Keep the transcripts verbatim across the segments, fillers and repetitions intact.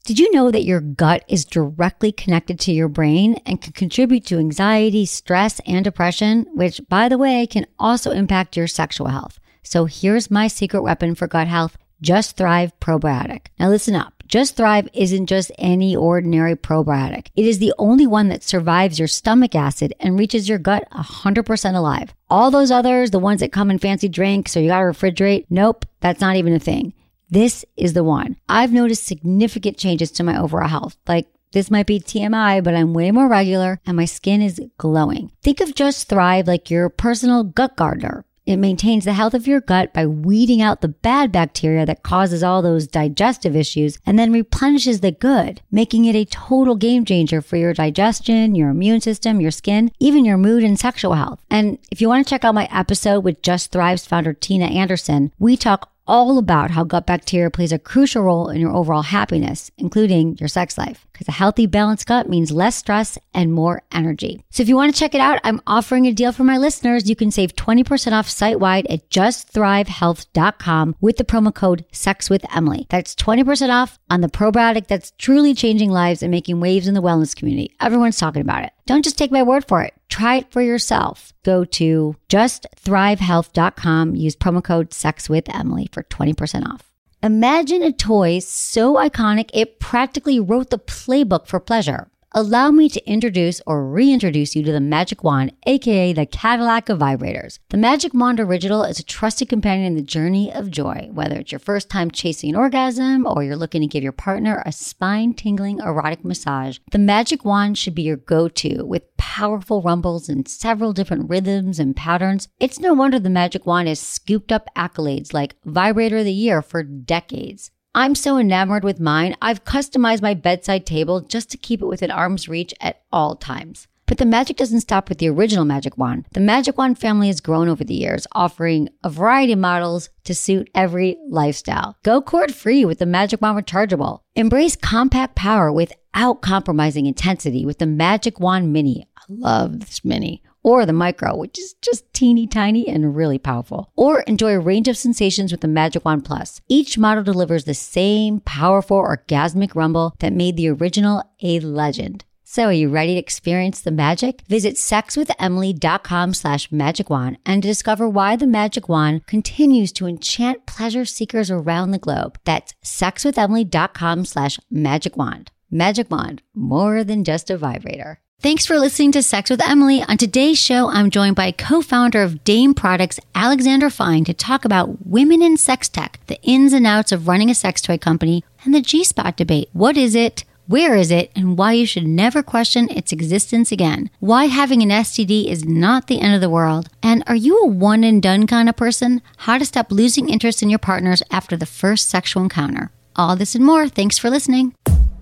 Did you know that your gut is directly connected to your brain and can contribute to anxiety, stress, and depression, which, by the way, can also impact your sexual health? So here's my secret weapon for gut health, Just Thrive Probiotic. Now listen up. Just Thrive isn't just any ordinary probiotic. It is the only one that survives your stomach acid and reaches your gut one hundred percent alive. All those others, the ones that come in fancy drinks or you gotta refrigerate, nope, that's not even a thing. This is the one. I've noticed significant changes to my overall health. Like, this might be T M I, but I'm way more regular and my skin is glowing. Think of Just Thrive like your personal gut gardener. It maintains the health of your gut by weeding out the bad bacteria that causes all those digestive issues and then replenishes the good, making it a total game changer for your digestion, your immune system, your skin, even your mood and sexual health. And if you want to check out my episode with Just Thrive's founder, Tina Anderson, we talk all about how gut bacteria plays a crucial role in your overall happiness, including your sex life. Because a healthy, balanced gut means less stress and more energy. So if you want to check it out, I'm offering a deal for my listeners. You can save twenty percent off site-wide at just thrive health dot com with the promo code SEXWITHEMILY. That's twenty percent off on the probiotic that's truly changing lives and making waves in the wellness community. Everyone's talking about it. Don't just take my word for it. Try it for yourself. Go to just thrive health dot com. Use promo code SEXWITHEMILY for twenty percent off. Imagine a toy so iconic it practically wrote the playbook for pleasure. Allow me to introduce or reintroduce you to the Magic Wand, aka the Cadillac of vibrators. The Magic Wand Original is a trusted companion in the journey of joy. Whether it's your first time chasing an orgasm or you're looking to give your partner a spine-tingling erotic massage, the Magic Wand should be your go-to with powerful rumbles and several different rhythms and patterns. It's no wonder the Magic Wand has scooped up accolades like Vibrator of the Year for decades. I'm so enamored with mine, I've customized my bedside table just to keep it within arm's reach at all times. But the magic doesn't stop with the original Magic Wand. The Magic Wand family has grown over the years, offering a variety of models to suit every lifestyle. Go cord-free with the Magic Wand Rechargeable. Embrace compact power without compromising intensity with the Magic Wand Mini. I love this Mini. Or the Micro, which is just teeny tiny and really powerful. Or enjoy a range of sensations with the Magic Wand Plus. Each model delivers the same powerful orgasmic rumble that made the original a legend. So are you ready to experience the magic? Visit sexwithemily dot com slash magic wand and discover why the Magic Wand continues to enchant pleasure seekers around the globe. That's sexwithemily dot com slash magic wand. Magic Wand, more than just a vibrator. Thanks for listening to Sex with Emily. On today's show, I'm joined by co-founder of Dame Products, Alexandra Fine, to talk about women in sex tech, the ins and outs of running a sex toy company, and the G-spot debate. What is it? Where is it? And why you should never question its existence again. Why having an S T D is not the end of the world. And are you a one and done kind of person? How to stop losing interest in your partners after the first sexual encounter. All this and more. Thanks for listening.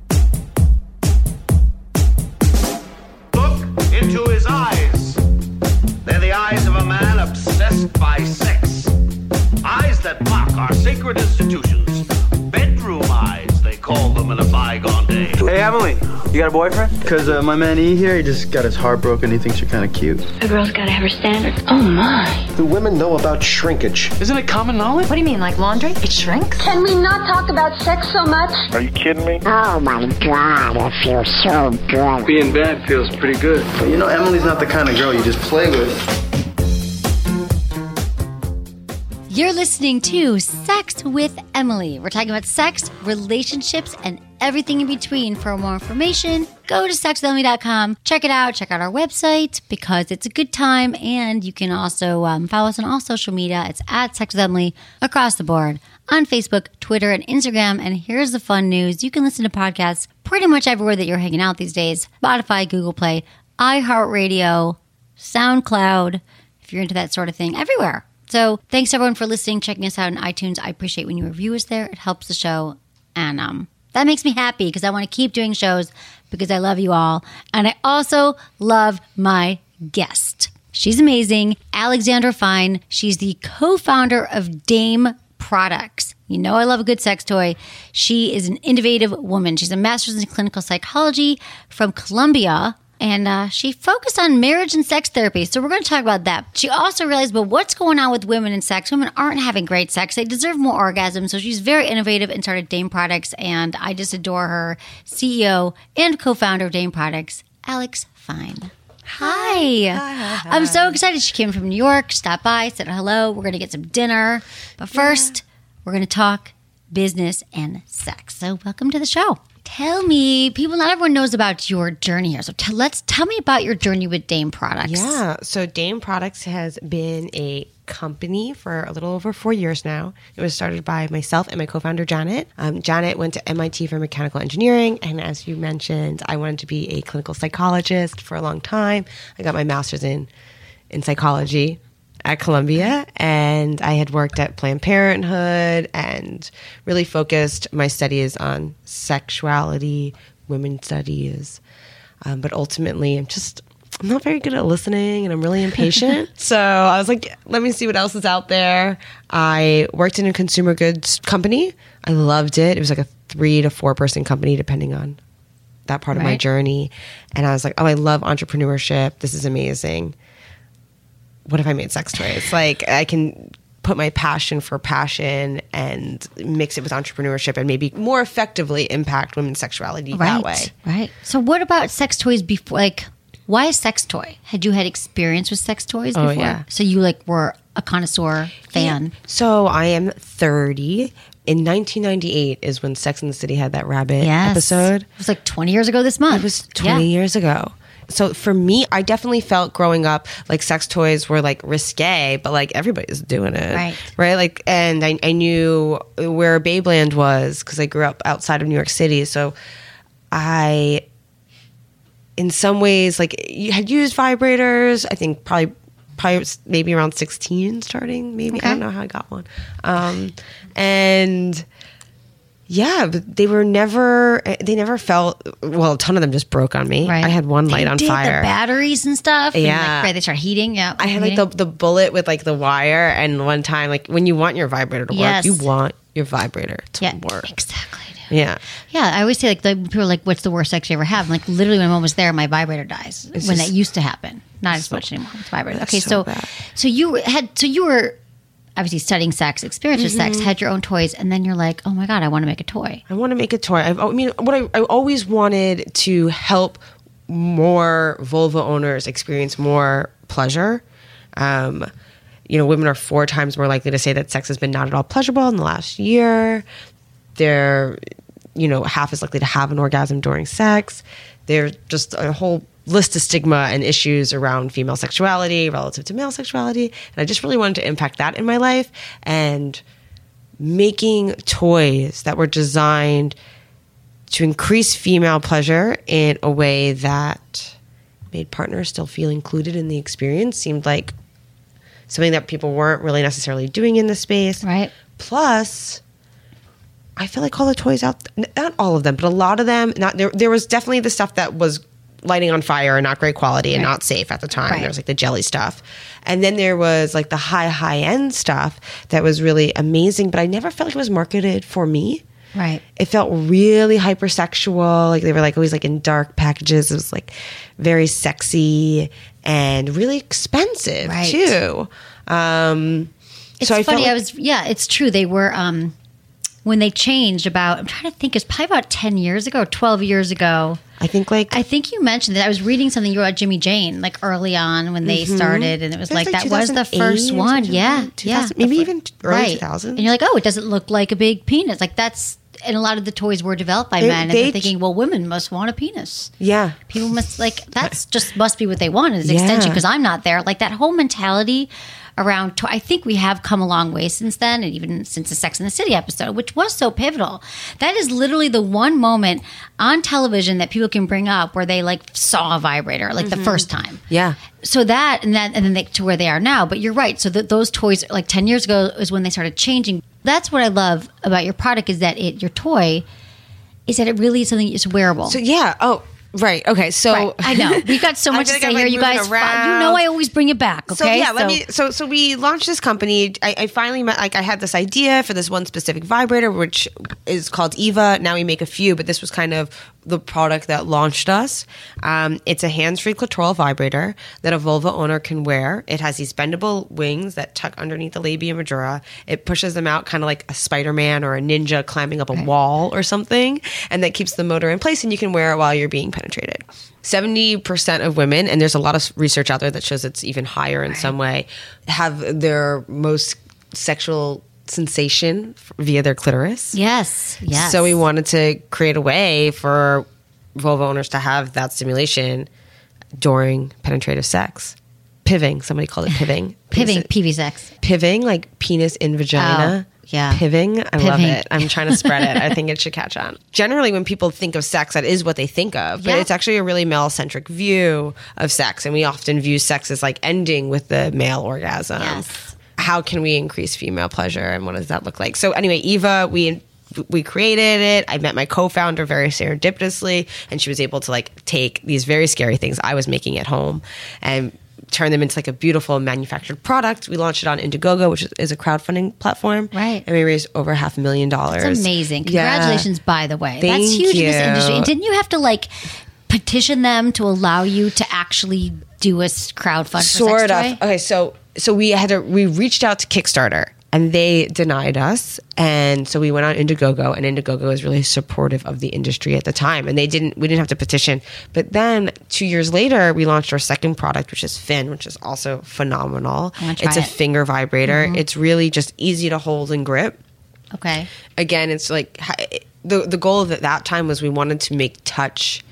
Into his eyes. They're the eyes of a man obsessed by sex. Eyes that mock our sacred institutions. Bedroom eyes, they call them in a bygone day. Hey, Emily, you got a boyfriend? Because uh, my man E here, he just got his heart broken. He thinks you're kind of cute. A girl's got to have her standards. Oh, my. Do women know about shrinkage? Isn't it common knowledge? What do you mean, like laundry? It shrinks? Can we not talk about sex so much? Are you kidding me? Oh, my God, it feels so good. Being bad feels pretty good. But you know, Emily's not the kind of girl you just play with. You're listening to Sex with Emily. We're talking about sex, relationships, and everything in between. For more information, go to sex with emily dot com. Check it out. Check out our website because it's a good time. And you can also um, follow us on all social media. It's at Sex with Emily across the board on Facebook, Twitter, and Instagram. And here's the fun news. You can listen to podcasts pretty much everywhere that you're hanging out these days. Spotify, Google Play, iHeartRadio, SoundCloud, if you're into that sort of thing, everywhere. So thanks everyone for listening, checking us out on iTunes. I appreciate when you review us there. It helps the show. And um, that makes me happy because I want to keep doing shows because I love you all. And I also love my guest. She's amazing. Alexandra Fine. She's the co-founder of Dame Products. You know I love a good sex toy. She is an innovative woman. She's a master's in clinical psychology from Columbia And uh, she focused on marriage and sex therapy. So we're going to talk about that. She also realized, well, what's going on with women in sex? Women aren't having great sex. They deserve more orgasm. So she's very innovative and started Dame Products. And I just adore her. C E O and co-founder of Dame Products, Alex Fine. Hi. Hi, hi, hi. I'm so excited. She came from New York, stopped by, said hello. We're going to get some dinner. But first, yeah. we're going to talk business and sex. So welcome to the show. Tell me, people, not everyone knows about your journey here. So t- let's tell me about your journey with Dame Products. Yeah. So Dame Products has been a company for a little over four years now. It was started by myself and my co-founder, Janet. Um, Janet went to M I T for mechanical engineering. And as you mentioned, I wanted to be a clinical psychologist for a long time. I got my master's in, in psychology at Columbia, and I had worked at Planned Parenthood and really focused my studies on sexuality, women's studies. Um, but ultimately, I'm just, I'm not very good at listening and I'm really impatient. So I was like, let me see what else is out there. I worked in a consumer goods company. I loved it. It was like a three to four person company, depending on that part of my Right. journey. And I was like, oh, I love entrepreneurship. This is amazing. What if I made sex toys? Like, I can put my passion for passion and mix it with entrepreneurship and maybe more effectively impact women's sexuality Right. that way. Right. So what about sex toys before? Like, why a sex toy? Had you had experience with sex toys Oh, before? yeah. So you like were a connoisseur fan. So I am thirty. In nineteen ninety-eight is when Sex and the City had that rabbit Yes. episode. It was like twenty years ago this month. It was twenty Yeah. years ago. So for me, I definitely felt growing up like sex toys were like risque, but like everybody's doing it. Right. Right. Like, and I, I knew where Babeland was because I grew up outside of New York City. So I, in some ways, like you had used vibrators, I think probably, probably maybe around sixteen starting, maybe. Okay. I don't know how I got one. Um, and yeah, but they were never, they never felt, well, a ton of them just broke on me. Right. I had one They light on did fire. The batteries and stuff. and, Yeah. like, right, they start heating. Yeah. I had like the, the bullet with like the wire, and one time, like when you want your vibrator to Yes. work, you want your vibrator to yeah, work. exactly. Yeah. Yeah, I always say like the people are like, "What's the worst sex you ever have?" I'm like, literally, when I'm almost there, my vibrator dies. It's when just- that used to happen, not as so- much anymore with vibrator. That's Okay, so so bad. so you had so you were obviously studying sex, experience with Mm-hmm. sex, had your own toys, and then you're like, "Oh my god, I want to make a toy." I want to make a toy. I've, I mean, what I, I always wanted to help more vulva owners experience more pleasure. Um, you know, women are four times more likely to say that sex has been not at all pleasurable in the last year. They're, you know, half as likely to have an orgasm during sex. There's just a whole list of stigma and issues around female sexuality relative to male sexuality. And I just really wanted to impact that in my life. And making toys that were designed to increase female pleasure in a way that made partners still feel included in the experience seemed like something that people weren't really necessarily doing in the space. Right. Plus, I feel like all the toys out, not all of them, but a lot of them, not there, there was definitely the stuff that was lighting on fire and not great quality and Right. not safe at the time. Right. There was like the jelly stuff. And then there was like the high, high end stuff that was really amazing, but I never felt like it was marketed for me. Right. It felt really hypersexual. Like they were like always like in dark packages. It was like very sexy and really expensive Right. too. Um, It's so I funny. felt I like- was yeah. It's true. They were um when they changed about. I'm trying to think. It's probably about ten years ago, twelve years ago. I think like I think you mentioned that. I was reading something you wrote about Jimmy Jane, like early on when they started, and it was It was like, like that was the two thousand eight first or one. something Yeah, like that. yeah, two thousand maybe The even fir- early right. two thousands. And you're like, oh, it doesn't look like a big penis. Like that's, and a lot of the toys were developed by They- men, and they- they're thinking, well, women must want a penis. yeah. People must like that's just must be what they want as an Yeah. extension because I'm not there. Like that whole mentality around. To- I think we have come a long way since then, and even since the Sex and the City episode, which was so pivotal. That is literally the one moment on television that people can bring up where they like saw a vibrator like the first time. Yeah. So that and that and then they, to where they are now. But you're right. So that those toys like ten years ago is when they started changing. That's what I love about your product is that it your toy is that it really is something that's wearable. So yeah. Oh, Right. Okay. So Right. I know we've got so I much feel to like say I'm, here. like, You moving guys, fi- you around. know, I always bring it back. Okay. So yeah, let me. So so we launched this company. I, I finally met. Like I had this idea for this one specific vibrator, which is called Eva. Now we make a few, but this was kind of the product that launched us. Um, it's a hands-free clitoral vibrator that a vulva owner can wear. It has these bendable wings that tuck underneath the labia majora. It pushes them out kind of like a Spider-Man or a ninja climbing up a Right. wall or something, and that keeps the motor in place, and you can wear it while you're being penetrated. seventy percent of women, and there's a lot of research out there that shows it's even higher in some way, have their most sexual sensation via their clitoris. Yes. Yes. So we wanted to create a way for vulva owners to have that stimulation during penetrative sex. Piving, somebody called it piving. Piving, P V sex. Piving, like penis in vagina. Oh, yeah. Piving, I love Piving. it. I'm trying to spread it. I think it should catch on. Generally, when people think of sex, that is what they think of. But Yeah. it's actually a really male-centric view of sex. And we often view sex as like ending with the male orgasm. Yes. How can we increase female pleasure, and what does that look like? So anyway, Eva, we we created it. I met my co-founder very serendipitously, and she was able to like take these very scary things I was making at home and turn them into like a beautiful manufactured product. We launched it on Indiegogo, which is, is a crowdfunding platform. Right. And we raised over half a million dollars. That's amazing. Yeah. Congratulations, by the way. Thank That's huge in this you. industry. And didn't you have to like petition them to allow you to actually do a s- crowdfund for Sort sex of. toy? Okay, so so we had to we reached out to Kickstarter, and they denied us, and so we went on Indiegogo, and Indiegogo was really supportive of the industry at the time, and they didn't we didn't have to petition. But then two years later, we launched our second product, which is Fin, which is also phenomenal. I wanna try It's a it. finger vibrator. It's really just easy to hold and grip. Okay. Again, it's like the the goal of at that time was we wanted to make touch,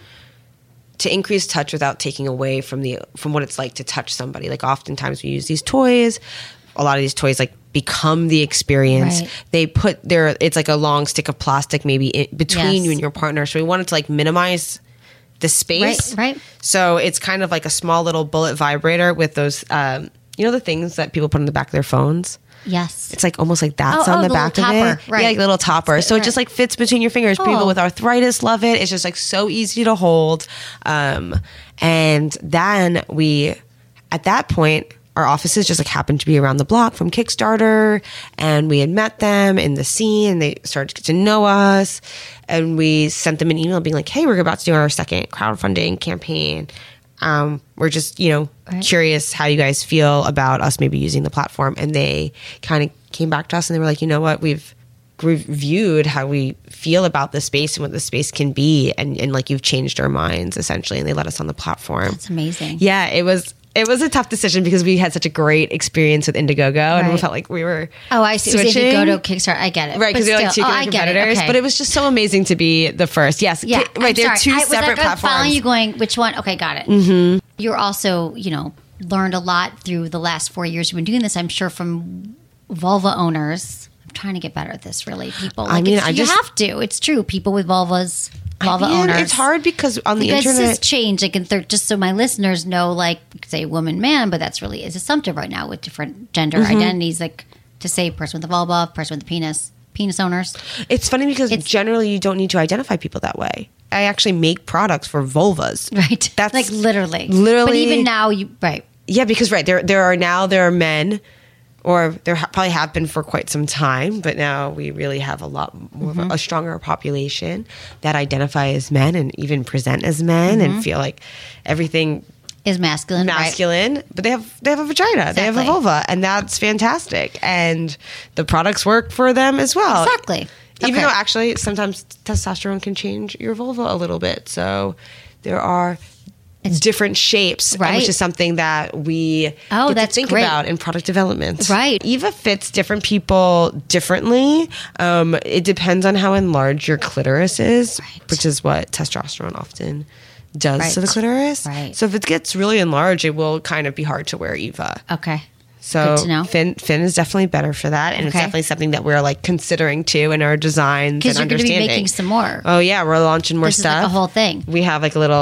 to increase touch without taking away from the from what it's like to touch somebody. Like oftentimes we use these toys, a lot of these toys like become the experience. Right. They put their it's like a long stick of plastic maybe in between Yes. you and your partner. So we wanted to like minimize the space. Right, right. So it's kind of like a small little bullet vibrator with those um, you know the things that people put on the back of their phones. Yes. It's like almost like that's Oh, on oh, the, the back little of topper, it. right. Yeah, like little topper. So it just right. like fits between your fingers. People Oh. with arthritis love it. It's just like so easy to hold. Um, and then we, at that point, our offices just like happened to be around the block from Kickstarter, and we had met them in the scene, and they started to get to know us, and we sent them an email being like, hey, we're about to do our second crowdfunding campaign. Um, we're just, you know, Right. curious how you guys feel about us maybe using the platform. And they kind of came back to us and they were like, you know what, we've reviewed how we feel about the space and what the space can be. And, and like, you've changed our minds essentially. And they let us on the platform. That's amazing. Yeah, it was, it was a tough decision because we had such a great experience with Indiegogo and we Right. felt like we were Oh, I see. It was switching. Indiegogo to Kickstarter. I get it. Right, But because they're like two still- oh, I get it. competitors, Okay. but it was just so amazing to be the first. Yes, Yeah, Ki- right. I'm They're sorry. two I was separate like, I'm platforms. following you going, which one? Okay, got it. Mm-hmm. You're also, you know, learned a lot through the last four years you've been doing this, I'm sure, from vulva owners. I'm trying to get better at this, really. People, like, I mean, it's- I you just- have to. It's true. People with vulvas, vulva I mean, owners. It's hard because on the Because internet, this change, like, in third, just so my listeners know, like, we could say woman, man, but that's really is assumptive right now with different gender Mm-hmm. identities, like to say person with a vulva, person with a penis, penis owners. it's funny because It's- generally you don't need to identify people that way. I actually make products for vulvas. Right. That's like literally. literally- But even now, you, right. Yeah, because right there, there are now there are men, or there ha- probably have been for quite some time, but now we really have a lot more, Mm-hmm. of a, a stronger population that identify as men and even present as men Mm-hmm. and feel like everything Is masculine, right? masculine, but they have they have a vagina, they have a Exactly. vulva, and that's fantastic. And the products work for them as well. Exactly. Even Okay. though actually sometimes testosterone can change your vulva a little bit, so there are different shapes, and Right. which is something that we Oh, get that's to think great. about in product development. Right. Eva fits different people differently. Um, it depends on how enlarged your clitoris is, Right. which is what testosterone often does to the Right. clitoris. Right. So if it gets really enlarged, it will kind of be hard to wear Eva. Okay. So Good to know. Fin Fin is definitely better for that, and it's Okay. definitely something that we're like considering too in our designs and Because you're going to be understanding. making some more. Oh yeah, we're launching more This is stuff. like a whole thing. We have like a little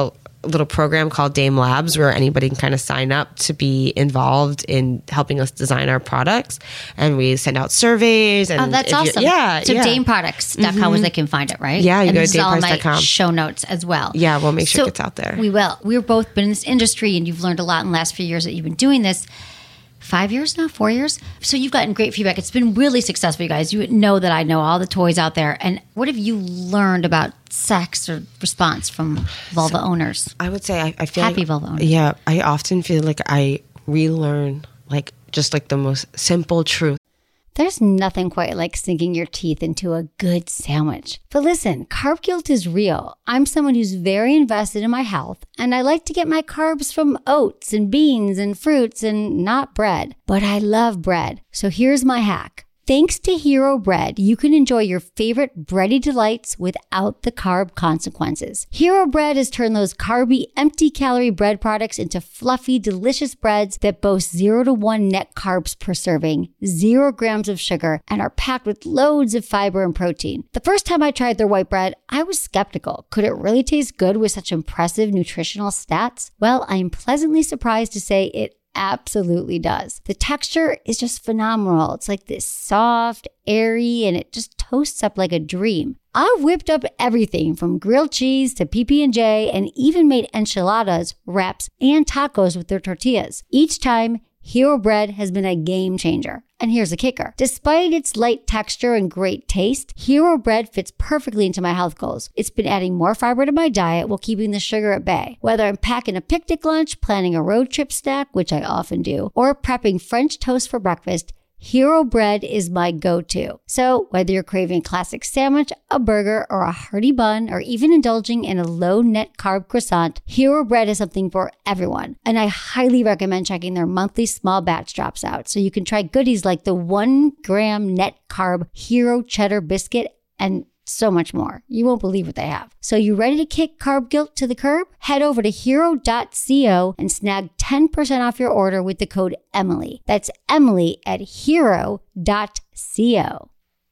little program called Dame Labs where anybody can kind of sign up to be involved in helping us design our products. And we send out surveys. And oh, that's if awesome. Yeah. So yeah. dame products dot com mm-hmm. is they can find it, right? Yeah, you and go this to is all dame in products dot com. my show notes as well. Yeah, we'll make sure so it gets out there. We will. We've both been in this industry and you've learned a lot in the last few years that you've been doing this. Five years now? Four years? So you've gotten great feedback. It's been really successful, you guys. You know that I know all the toys out there. And what have you learned about sex or response from vulva so, owners? I would say I, I feel Happy like, vulva owners. Yeah, I often feel like I relearn like just like the most simple truth. There's nothing quite like sinking your teeth into a good sandwich. But listen, carb guilt is real. I'm someone who's very invested in my health, and I like to get my carbs from oats and beans and fruits and not bread. But I love bread. So here's my hack. Thanks to Hero Bread, you can enjoy your favorite bready delights without the carb consequences. Hero Bread has turned those carby, empty-calorie bread products into fluffy, delicious breads that boast zero to one net carbs per serving, zero grams of sugar, and are packed with loads of fiber and protein. The first time I tried their white bread, I was skeptical. Could it really taste good with such impressive nutritional stats? Well, I am pleasantly surprised to say it absolutely does. The texture is just phenomenal. It's like this soft, airy, and it just toasts up like a dream. I've whipped up everything from grilled cheese to P B and J and even made enchiladas, wraps, and tacos with their tortillas. Each time, Hero Bread has been a game changer. And here's the kicker. Despite its light texture and great taste, Hero Bread fits perfectly into my health goals. It's been adding more fiber to my diet while keeping the sugar at bay. Whether I'm packing a picnic lunch, planning a road trip snack, which I often do, or prepping French toast for breakfast, Hero Bread is my go-to. So whether you're craving a classic sandwich, a burger, or a hearty bun, or even indulging in a low-net carb croissant, Hero Bread is something for everyone. And I highly recommend checking their monthly small batch drops out so you can try goodies like the one gram net carb Hero Cheddar Biscuit and so much more. You won't believe what they have. So you ready to kick carb guilt to the curb? Head over to hero dot co and snag ten percent off your order with the code Emily. That's Emily at hero dot co.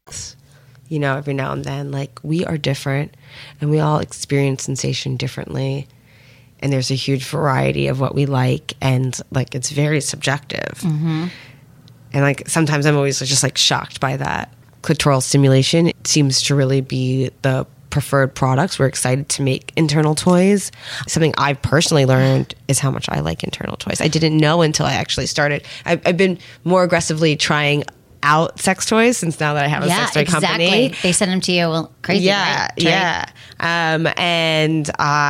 You know, every now and then, like, we are different and we all experience sensation differently. And there's a huge variety of what we like. And, like, it's very subjective. Mm-hmm. And, like, sometimes I'm always just, like, shocked by that. Clitoral stimulation seems to really be the preferred products. We're excited to make internal toys. Something I've personally learned is how much I like internal toys. I didn't know until I actually started. I've, I've been more aggressively trying out sex toys since now that I have a yeah, sex toy exactly. company. They send them to you. Well, crazy, yeah, right? Yeah, um, and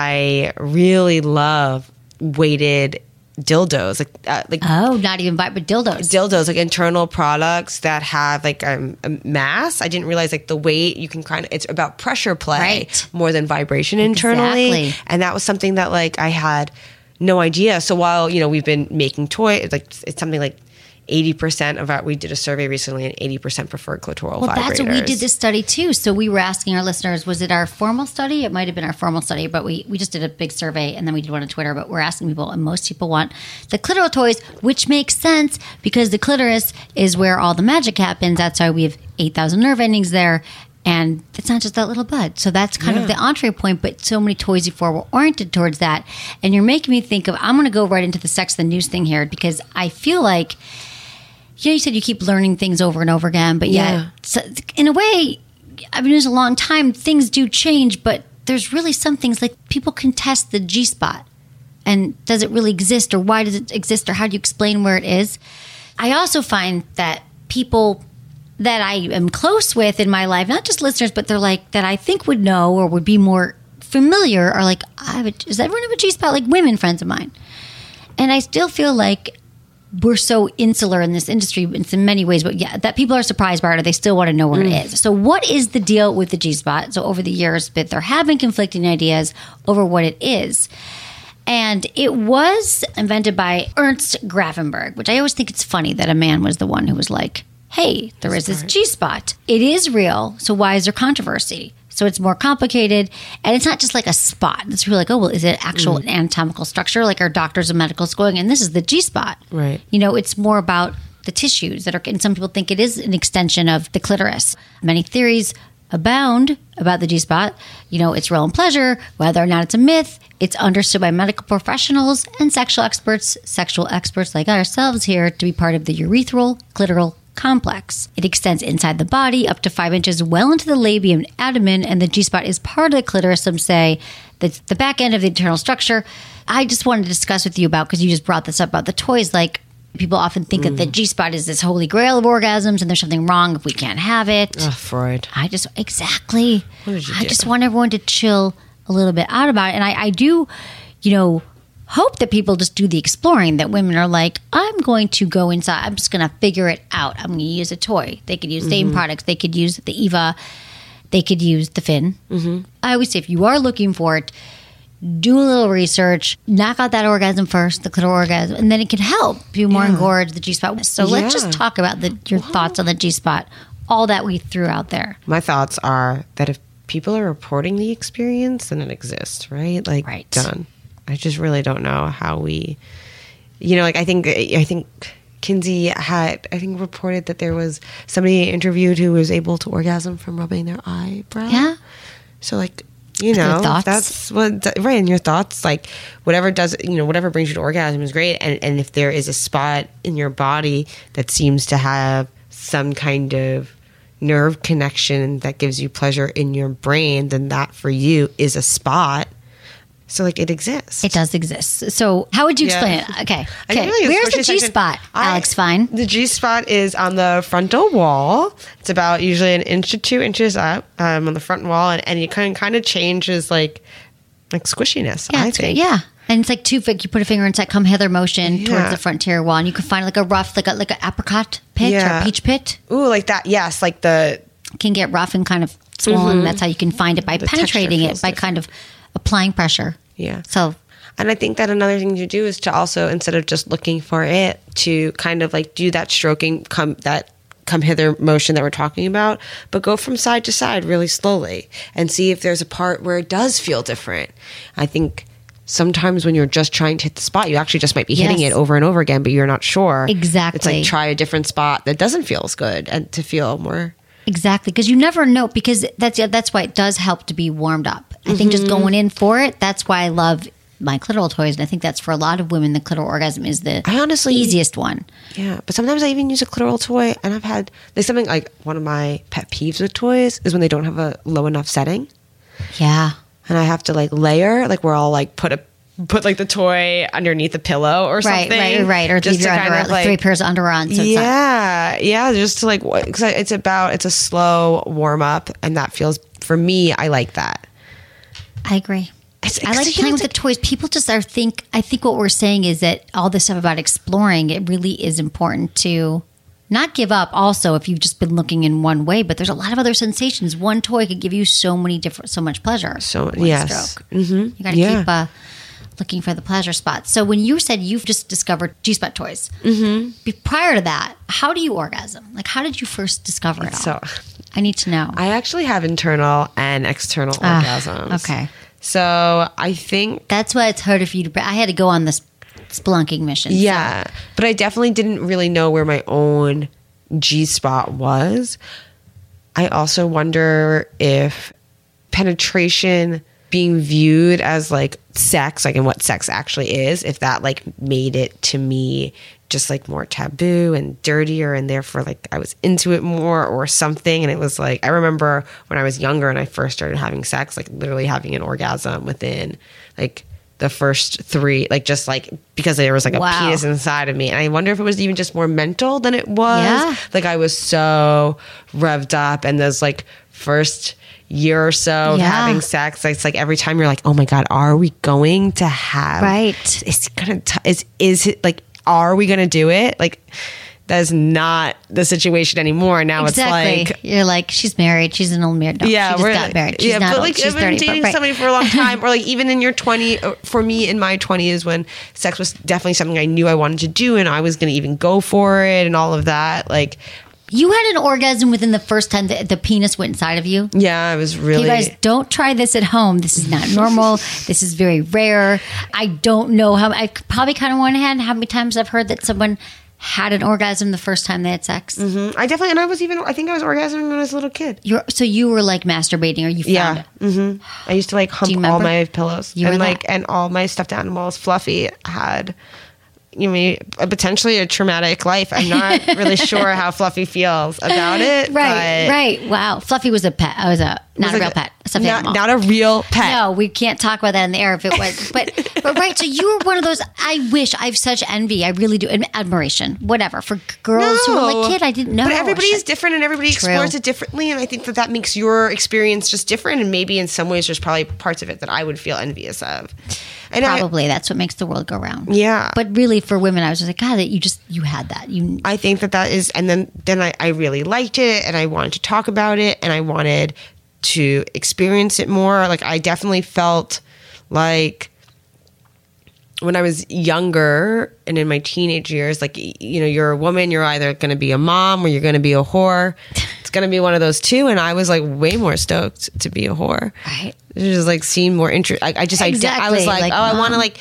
I really love weighted dildos, like uh, like oh, not even bi- but dildos, dildos, like internal products that have like um, a mass. I didn't realize like the weight you can kind of. It's about pressure play right. more than vibration internally, exactly. And that was something that like I had no idea. So while you know we've been making toys, like it's something like eighty percent of our, we did a survey recently and eighty percent preferred clitoral well, vibrators. That's what we did this study too. So we were asking our listeners, was it our formal study? It might have been our formal study, but we, we just did a big survey and then we did one on Twitter, but we're asking people and most people want the clitoral toys, which makes sense because the clitoris is where all the magic happens. That's why we have eight thousand nerve endings there. And it's not just that little bud. So that's kind yeah. of the entree point, but so many toys before were oriented towards that. And you're making me think of, I'm going to go right into the sex the news thing here because I feel like, you know, you said you keep learning things over and over again, but yet, yeah. so in a way, I've been doing this a long time, things do change, but there's really some things like people contest the G-spot. And does it really exist, or why does it exist, or how do you explain where it is? I also find that people that I am close with in my life, not just listeners, but they're like, that I think would know or would be more familiar, are like, I have a, does everyone have a G-spot? Like women friends of mine. And I still feel like we're so insular in this industry in so many ways, but yeah, that people are surprised by it or they still want to know where mm. it is. So what is the deal with the G-spot? So over the years, but they're having conflicting ideas over what it is. And it was invented by Ernst Grafenberg, which I always think it's funny that a man was the one who was like, hey, there is this G-spot. It is real, so why is there controversy? So it's more complicated, and it's not just like a spot. It's really like, oh, well, is it actual mm. anatomical structure? Like our doctors in medical school going, and this is the G-spot. Right. You know, it's more about the tissues that are, and some people think it is an extension of the clitoris. Many theories abound about the G-spot. You know, its role in pleasure, whether or not it's a myth, it's understood by medical professionals and sexual experts, sexual experts like ourselves here, to be part of the urethral clitoral complex. It extends inside the body up to five inches well into the labium and abdomen, and the G-spot is part of the clitoris. Some say that's the back end of the internal structure. I just wanted to discuss with you about, because you just brought this up about the toys, like people often think mm. that the G-spot is this holy grail of orgasms and there's something wrong if we can't have it. Oh, Freud. I just, exactly. What did you I do? just want everyone to chill a little bit out about it. And I, I do, you know, hope that people just do the exploring, that women are like, I'm going to go inside. I'm just going to figure it out. I'm going to use a toy. They could use mm-hmm. Dame products. They could use the Eva. They could use the Finn. Mm-hmm. I always say, if you are looking for it, do a little research, knock out that orgasm first, the clitoral orgasm, and then it can help you more yeah. engorge the G-spot. So yeah. let's just talk about the, your wow. thoughts on the G-spot, all that we threw out there. My thoughts are that if people are reporting the experience, then it exists, right? Like, right. done. I just really don't know how we, you know, like I think, I think Kinsey had, I think reported that there was somebody interviewed who was able to orgasm from rubbing their eyebrow. Yeah. So like, you know, that's what, right. And your thoughts, like whatever does, you know, whatever brings you to orgasm is great. And, and if there is a spot in your body that seems to have some kind of nerve connection that gives you pleasure in your brain, then that for you is a spot. So like it exists. It does exist. So how would you explain yeah. it? Okay. I Okay. really Where's the G-spot, I, Alex Fine? The G-spot is on the frontal wall. It's about usually an inch to two inches up um, on the front wall, and, and it kind of, kind of changes like like squishiness, Yeah, I it's- think. yeah. And it's like two, you put a finger inside, come hither motion Yeah. towards the frontier wall, and you can find like a rough, like a like an apricot pit or Yeah. a peach pit. Ooh, like that. Yes, like the It can get rough and kind of swollen. Mm-hmm. That's how you can find it, by The penetrating texture it, feels by different. kind of applying pressure. yeah. So And I think that another thing to do is to also, instead of just looking for it, to kind of like do that stroking, come that come hither motion that we're talking about, but go from side to side really slowly and see if there's a part where it does feel different. I think sometimes when you're just trying to hit the spot, you actually just might be hitting Yes. it over and over again, but you're not sure. Exactly. It's like try a different spot that doesn't feel as good and to feel more. exactly, because you never know, because that's that's why it does help to be warmed up. I think just going in for it, that's why I love my clitoral toys, and I think that's for a lot of women, the clitoral orgasm is the I honestly- easiest one. Yeah, but sometimes I even use a clitoral toy, and I've had there's something like one of my pet peeves with toys is when they don't have a low enough setting. Yeah. And I have to like layer, like where I'll like put a put like the toy underneath the pillow or Right, something. right, right. Or just leave your to kind underwear, of, like three pairs of underwear on. So it's not, yeah, yeah, just to like because it's about it's a slow warm up, and that feels for me. I like that. I agree. It's, I like it's- playing it's with the toys. People just are think. I think what we're saying is that all this stuff about exploring, it really is important to not give up. Also, if you've just been looking in one way, but there's a lot of other sensations. One toy could give you so many different, so much pleasure. So One yes, stroke. mm-hmm. You got to yeah. keep uh, looking for the pleasure spots. So when you said you've just discovered G-spot toys, mm-hmm. prior to that, how do you orgasm? Like, how did you first discover it all? So I need to know. I actually have internal and external Ah, orgasms. okay. So I think That's why it's harder for you to. I had to go on this spelunking mission. so- yeah, but I definitely didn't really know where my own G spot was. I also wonder if penetration being viewed as like sex, like and what sex actually is, if that like made it to me just like more taboo and dirtier, and therefore like I was into it more or something. And it was like, I remember when I was younger and I first started having sex, like literally having an orgasm within like the first three, like just like because there was like a Wow. penis inside of me. And I wonder if it was even just more mental than it was. Yeah. Like I was so revved up, and those like first year or so of Yeah. having sex, it's like every time you're like, oh my God, are we going to have, Right. It's gonna, t- is, is it like, are we going to do it? Like, that is not the situation anymore. Now Exactly. it's like, You're like, she's married. She's an old married. No, yeah, she just we're, got married. She's yeah, not but old. like She's I've been thirty. dating but, right. somebody for a long time, or like even in your twenty, for me in my twenties, when sex was definitely something I knew I wanted to do, and I was going to even go for it, and all of that. Like, You had an orgasm within the first time the, the penis went inside of you. yeah, I was really. You guys, don't try this at home. This is not normal. This is very rare. I don't know how. I probably kind of want to hand how many times I've heard that someone had an orgasm the first time they had sex? Mm-hmm. I definitely, and I was even, I think I was orgasming when I was a little kid. You're, so you were like masturbating, or you found Yeah. it? Mm-hmm. I used to like hump you all remember? my pillows. You were and that- like, and all my stuffed animals, Fluffy, had, you know, a, potentially a traumatic life. I'm not really sure how Fluffy feels about it. Right, but right. Wow. Fluffy was a pet. I was a, not was a like real a- pet. A stuffed not, animal. not a real pet. No, we can't talk about that in the air if it was. But, but right. So you were one of those. I wish I have such envy. I really do, and admiration, whatever, for girls who were like, "Kid, I didn't know." But everybody is Shit. different, and everybody True. explores it differently. And I think that that makes your experience just different. And maybe in some ways, there's probably parts of it that I would feel envious of. And I- Probably that's what makes the world go round. Yeah. But really, for women, I was just like, God, that you just you had that. You I think that that is, and then then I, I really liked it, and I wanted to talk about it, and I wanted to experience it more. Like I definitely felt like when I was younger and in my teenage years, like, you know, you're a woman, you're either going to be a mom or you're going to be a whore. It's going to be one of those two. And I was like way more stoked to be a whore. Right. It just like seemed more interesting. I, I just, Exactly, I, I was like, like oh, I want to mom. like,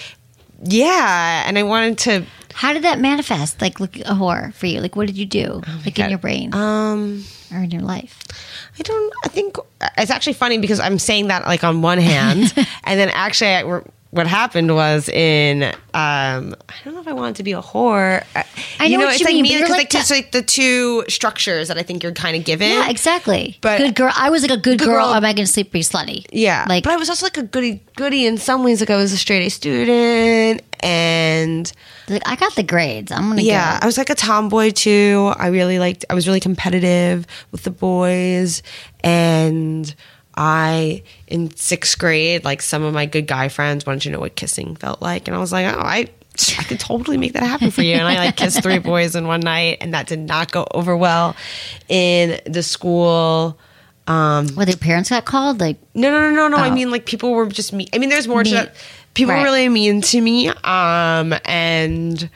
yeah. And I wanted to, How did that manifest? Like, look, a whore for you? Like, what did you do? like in God. your brain um, or in your life? I don't, I think it's actually funny because I'm saying that like on one hand, and then actually I, we're, what happened was in, um, I don't know if I wanted to be a whore. I, I know what it's you like mean, me, but you're because like like, it's like the two structures that I think you're kind of given. Yeah, exactly. But- good girl. I was like a good, Good girl. girl. Am I going to sleep pretty slutty? Yeah. Like, but I was also like a goody goody in some ways. Like I was a straight A student, and like I got the grades. I'm going to yeah, I go. was like a tomboy too. I really liked, I was really competitive with the boys. And I, in sixth grade, like some of my good guy friends wanted to know what kissing felt like. And I was like, oh, I, I could totally make that happen for you. And I like kissed three boys in one night, and that did not go over well in the school. Um, What, their parents got called? Like, no, no, no, no, no. I Oh. mean, like people were just mean. I mean, there's more to Mean. that. People Right. were really mean to me. Um, and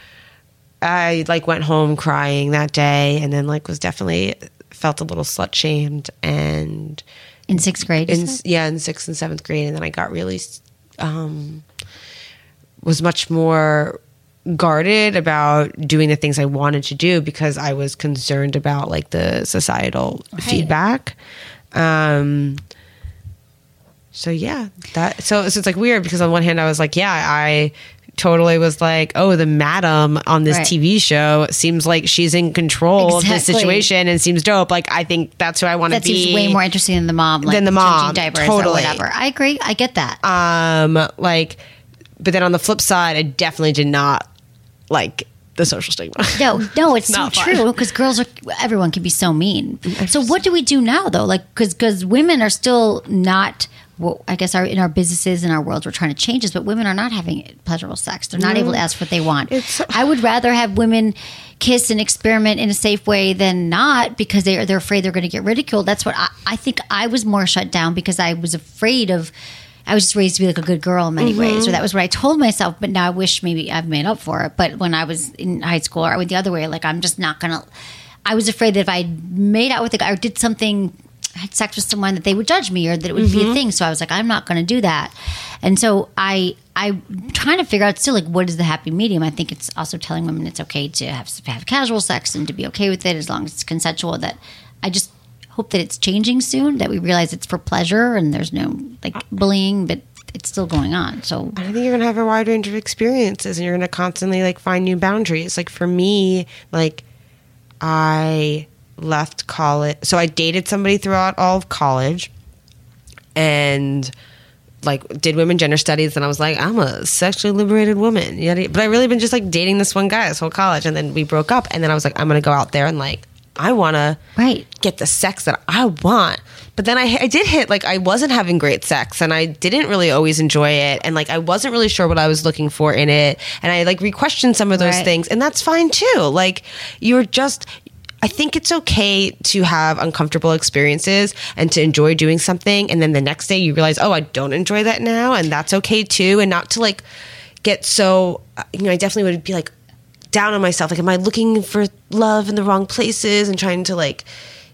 I like went home crying that day, and then like was definitely felt a little slut shamed, and in sixth grade? you in said? yeah, in sixth and seventh grade, and then I got really um, was much more guarded about doing the things I wanted to do because I was concerned about like the societal feedback. Um, so yeah, that so, so it's like weird because on one hand I was like, yeah, I totally was like, oh, the madam on this Right. T V show seems like she's in control of this Exactly. situation and seems dope. Like I think that's who I want to That be. seems way more interesting than the mom. Like, Than the mom, changing diapers totally. or whatever. I agree. I get that. Um, like, but then on the flip side, I definitely did not like the social stigma. No, no, it's so Not fun. true because girls are. Everyone can be so mean. So what do we do now though? Like, because because women are still not. Well, I guess our in our businesses and our worlds we're trying to change this, but women are not having pleasurable sex. They're not able to ask what they want. It's- I would rather have women kiss and experiment in a safe way than not because they are they're afraid they're going to get ridiculed. That's what I, I think. I was more shut down because I was afraid of. I was just raised to be like a good girl in many ways, or that was what I told myself. But now I wish maybe I've made up for it. But when I was in high school, or I went the other way, like I'm just not gonna. I was afraid that if I made out with a guy or did something, had sex with someone, that they would judge me or that it would be a thing. So I was like, I'm not going to do that. And so I, I'm trying to figure out still like what is the happy medium. I think it's also telling women it's okay to have have casual sex and to be okay with it as long as it's consensual. That I just hope that it's changing soon. That we realize it's for pleasure and there's no like bullying, but it's still going on. So I think you're going to have a wide range of experiences and you're going to constantly like find new boundaries. Like for me, like I left college. So I dated somebody throughout all of college and like did women gender studies. And I was like, I'm a sexually liberated woman. Yada- But I really been just like dating this one guy this whole college. And then we broke up. And then I was like, I'm going to go out there and like, I want to right. get the sex that I want. But then I, I did hit, like, I wasn't having great sex and I didn't really always enjoy it. And, like, I wasn't really sure what I was looking for in it. And I, like, re-questioned some of those Right. things. And that's fine, too. Like, you're just... I think it's okay to have uncomfortable experiences and to enjoy doing something. And then the next day you realize, oh, I don't enjoy that now. And that's okay, too. And not to, like, get so... You know, I definitely would be, like, down on myself. Like, am I looking for love in the wrong places and trying to, like...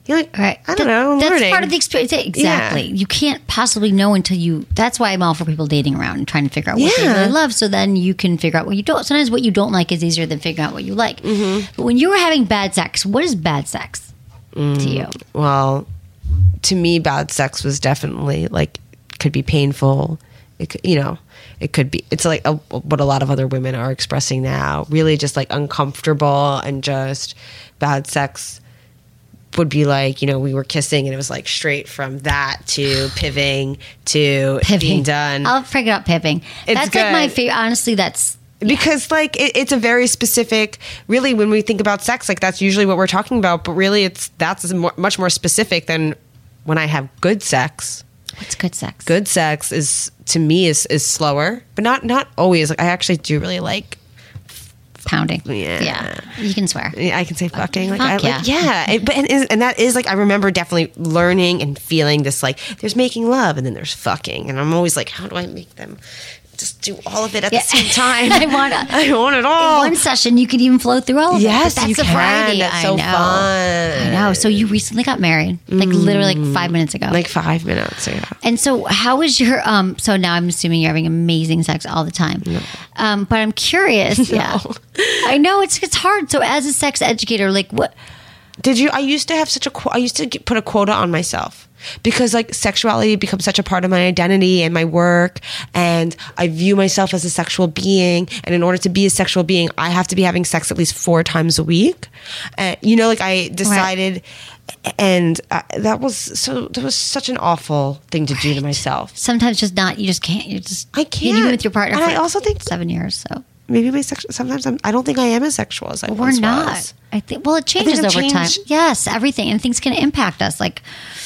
You're like, Right. I don't That- know. I'm That's learning. part of the experience. Exactly. Yeah. You can't possibly know until you. That's why I'm all for people dating around and trying to figure out what they Yeah. really love. So then you can figure out what you don't. Sometimes what you don't like is easier than figuring out what you like. Mm-hmm. But when you were having bad sex, what is bad sex Mm. to you? Well, to me, bad sex was definitely like could be painful. It could, you know, it could be. It's like a, what a lot of other women are expressing now. Really, just like uncomfortable and just bad sex would be like, you know, we were kissing and it was like straight from that to pivoting to being done. I'll figure out pivoting. It's That's like my good. favorite. Honestly, that's Because like it, it's a very specific, really when we think about sex, like that's usually what we're talking about, but really it's that's more, much more specific than when I have good sex. what's good sex. Good sex is to me is is slower, but not not always. Like I actually do really like. Pounding. Yeah. Yeah. You can swear. Yeah, I can say fucking. Like, Fuck I, like yeah. yeah. It- but and, is- and that is like I remember definitely learning and feeling this like there's making love and then there's fucking, and I'm always like, how do I make them just do all of it at Yeah. the same time? I want to. I want it all. In one session, you could even flow through all of it. Yes, But that's you the can. variety. That's I so know. fun. I know. So you recently got married, like literally like five minutes ago. Like five minutes. Yeah. And so, how is your um? So now I'm assuming you're having amazing sex all the time. Um, but I'm curious. Yeah, I know it's it's hard. So as a sex educator, like what? Did you? I used to have such a. qu- I used to get, put a quota on myself because like sexuality becomes such a part of my identity and my work, and I view myself as a sexual being. And in order to be a sexual being, I have to be having sex at least four times a week. Uh, you know, like I decided, and uh, that was so. That was such an awful thing to do to myself. Sometimes just not. You just can't. You just. I You've can't. been with your partner. And for I also think- seven years. So Maybe my sex. Sometimes I'm. I don't think I am as sexual as I we're once not. was. I think. Well, it changes I've over time. changed. Yes, everything and things can impact us, like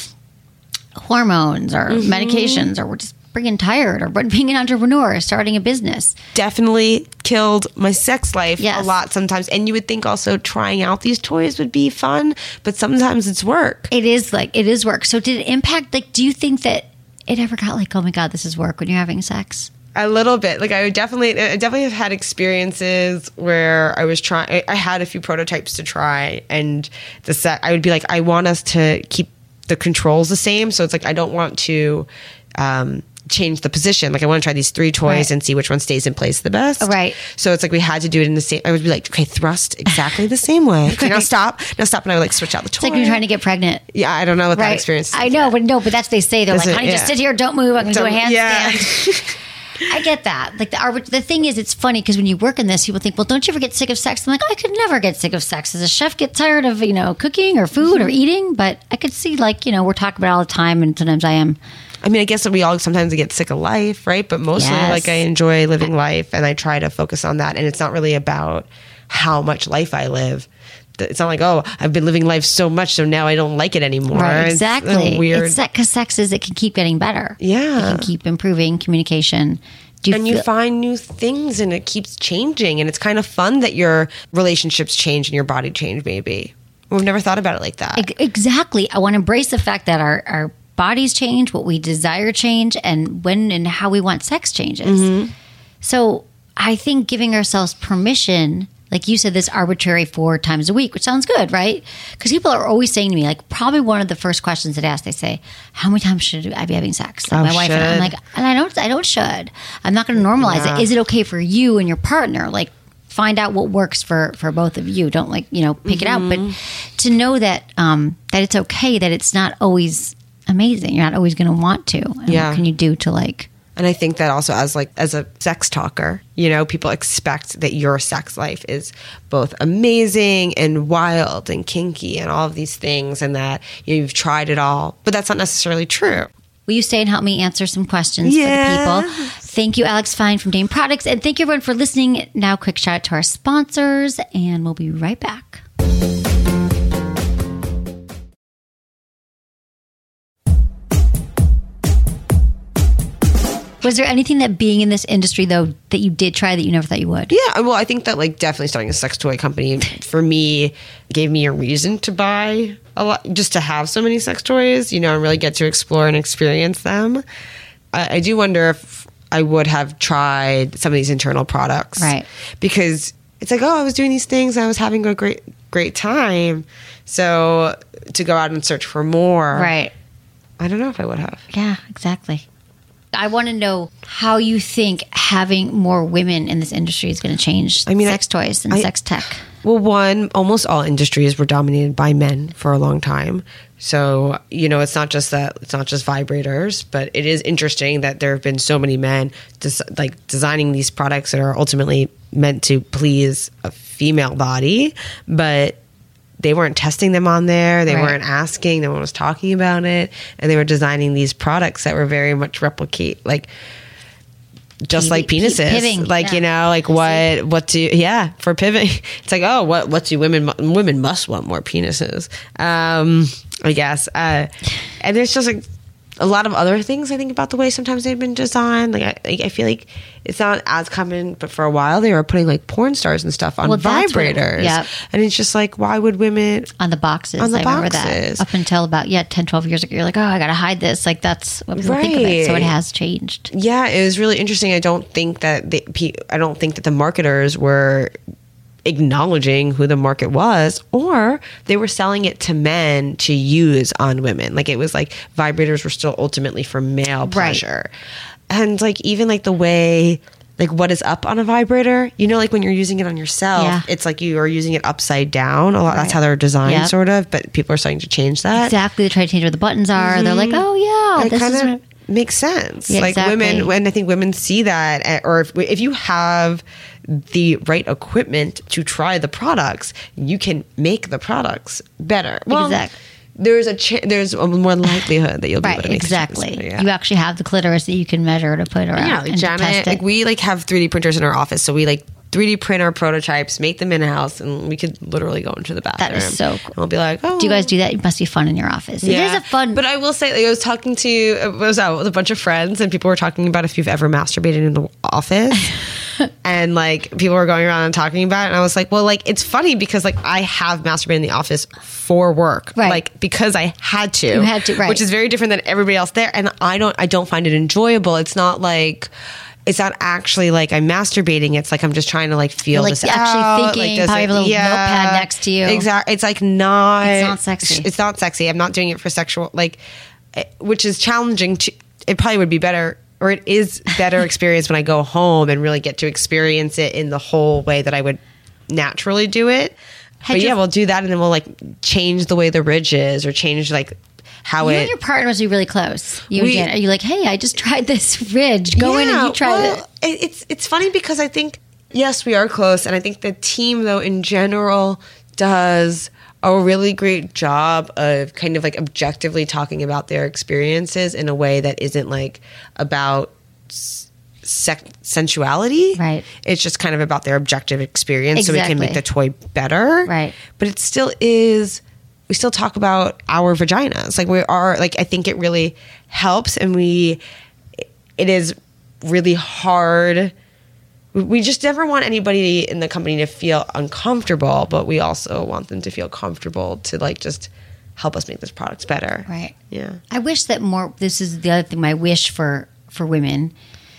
hormones or Mm-hmm. medications, or we're just freaking tired, or being an entrepreneur, or starting a business. Definitely killed my sex life Yes. a lot sometimes. And you would think also trying out these toys would be fun, but sometimes it's work. It is like it is work. So did it impact? Like, do you think that it ever got like, oh my god, this is work when you're having sex? A little bit. Like I would definitely, I definitely have had experiences where I was trying, I- I had a few prototypes to try, and the set, I would be like, I want us to keep the controls the same. So it's like, I don't want to, um, change the position. Like I want to try these three toys Right. and see which one stays in place the best. Right. So it's like we had to do it in the same. I would be like, okay, thrust exactly the same way. Okay, now stop. Now stop. And I would like switch out the toy. It's like when you're trying to get pregnant. Yeah, I don't know what that Right. experience is. I know, but no, but that's what they say. They're Is like, it? honey, just Yeah. sit here, don't move. I'm going to do a Don't- handstand. yeah. I get that. Like the arbit- the thing is, it's funny because when you work in this, people think, well, don't you ever get sick of sex? I'm like, I could never get sick of sex. Does a chef get tired of, you know, cooking or food or eating? But I could see, like, you know, we're talking about it all the time, and sometimes I am. I mean, I guess that we all sometimes get sick of life, right? But mostly, Yes. like, I enjoy living life, and I try to focus on that. And it's not really about how much life I live. It's not like, oh, I've been living life so much, so now I don't like it anymore. Right, It's exactly. a weird. It's that because sex is, it can keep getting better. Yeah. It can keep improving communication. Do you and you feel- find new things, and it keeps changing, and it's kind of fun that your relationships change and your body change. Maybe we've never thought about it like that. Ex- Exactly. I want to embrace the fact that our, our bodies change, what we desire change, and when and how we want sex changes. Mm-hmm. So I think giving ourselves permission, like you said, this arbitrary four times a week, which sounds good, right? Because people are always saying to me, like, probably one of the first questions that ask, they say, "How many times should I be having sex?" Like Oh, my wife and I, I'm should. like, and I don't, I don't should. I'm not going to normalize Yeah. it. Is it okay for you and your partner? Like, find out what works for for both of you. Don't like you know pick it out, but to know that um, that it's okay, that it's not always amazing. You're not always going to want to. And Yeah. What can you do to like? And I think that also as like as a sex talker, you know, people expect that your sex life is both amazing and wild and kinky and all of these things, and that you know, you've tried it all. But that's not necessarily true. Will you stay and help me answer some questions Yes. for the people? Thank you, Alex Fine from Dame Products, and thank you everyone for listening. Now, quick shout out to our sponsors, and we'll be right back. Was there anything that being in this industry, though, that you did try that you never thought you would? Yeah, well, I think that like definitely starting a sex toy company for me gave me a reason to buy a lot, just to have so many sex toys, you know, and really get to explore and experience them. I, I do wonder if I would have tried some of these internal products, Right. Because it's like, oh, I was doing these things, and I was having a great great time. So to go out and search for more, Right. I don't know if I would have. Yeah, exactly. I want to know how you think having more women in this industry is going to change I mean, sex I- toys and I- sex tech. Well, one, almost all industries were dominated by men for a long time. So, you know, it's not just that, it's not just vibrators, but it is interesting that there have been so many men des- like designing these products that are ultimately meant to please a female body, but they weren't testing them on there. They Right. weren't asking. No one was talking about it. And they were designing these products that were very much replicate, like, just P- like p- penises, piving, like, yeah. you know, like what, what do, yeah, for pivoting. It's like, oh, what, what do women, women must want more penises. Um, I guess. Uh, and there's just like a lot of other things I think about the way sometimes they've been designed. Like, I, like, I feel like it's not as common, but for a while they were putting like porn stars and stuff on Well, that's what- vibrators. yeah. And it's just like, why would women, On the boxes. On the I remember boxes. that. Up until about, yeah, ten, twelve years ago, you're like, oh, I got to hide this. Like, that's what people think of it. So it Right. has changed. yeah, it was really interesting. I don't think that the, pe- I don't think that the marketers were acknowledging who the market was, or they were selling it to men to use on women. Like, it was like vibrators were still ultimately for male pleasure. And like, even like the way, like what is up on a vibrator, you know, like when you're using it on yourself, Yeah. it's like you are using it upside down a lot. That's Right. how they're designed, Yep. sort of, but people are starting to change that. Exactly. They try to change where the buttons are. They're like, oh, yeah. It this kind is of what- makes sense. Yeah, like exactly. women, when I think women see that, eh, or if, if you have the right equipment to try the products, you can make the products better. Well, Exact- there's a cha- there's a more likelihood that you'll be Right, able to make exactly. changes. Yeah. You actually have the clitoris that you can measure to put around. Yeah, like and to Janet, test it. like we like have three D printers in our office, so we like three D print our prototypes, make them in house, and we could literally go into the bathroom. That is so cool. And we'll be like, oh, Do you guys do that? It must be fun in your office. It is a fun. But I will say, like, I was talking to I was out with a bunch of friends, and people were talking about if you've ever masturbated in the office, and like people were going around and talking about it, and I was like, well, like it's funny because like I have masturbated in the office for work, Right. like because I had to, You had to, right. which is very different than everybody else there, and I don't, I don't find it enjoyable. It's not like. It's not actually like I'm masturbating. It's like I'm just trying to like feel You're, like, this actually out. thinking, does probably it- have a little notepad next to you. Exactly. It's like not. It's not sexy. It's not sexy. I'm not doing it for sexual, like, eh, which is challenging. To, it probably would be better, or it is better experience when I go home and really get to experience it in the whole way that I would naturally do it. Had but your- yeah, we'll do that, and then we'll like change the way the ridge is, or change like how you it. and your partner must be really close. You We- and Janet. Are you like, hey, I just tried this ridge. Go in and you try well, it. it. It's it's funny because I think yes, we are close, and I think the team though in general does a really great job of kind of like objectively talking about their experiences in a way that isn't like about s- sex sensuality. Right. It's just kind of about their objective experience, so we can make Exactly. the toy better. Right. But it still is. We still talk about our vaginas. Like we are. Like I think it really helps, and we. It is really hard. We- We just never want anybody in the company to feel uncomfortable, but we also want them to feel comfortable to like just help us make this product better. Right. Yeah. I wish that more. This is the other thing. My wish for for women,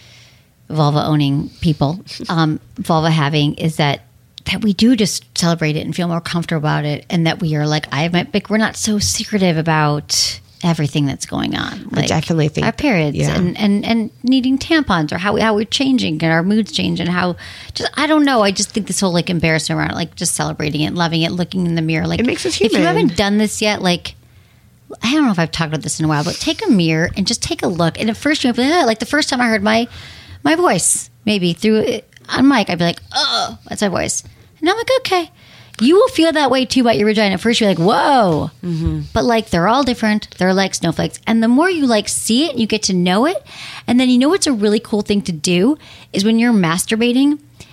vulva owning people, um, vulva having is that that we do just celebrate it and feel more comfortable about it, and that we are like I might like we're not so secretive about everything that's going on. Like definitely think our periods yeah. and, and and needing tampons, or how we, how we're changing and our moods change, and how just I don't know. I just think this whole like embarrassment around it, like just celebrating it, loving it, looking in the mirror, like It makes us If you human. haven't done this yet, like. I don't know if I've talked about this in a while, but take a mirror and just take a look. And at first, you'll be like, "Ah," like the first time I heard my my voice, maybe through on mic, I'd be like, oh, that's my voice. And I'm like, okay. You will feel that way too about your vagina. At first, you're like, whoa. Mm-hmm. But like, they're all different. They're like snowflakes. And the more you like see it, you get to know it. And then you know what's a really cool thing to do is when you're masturbating,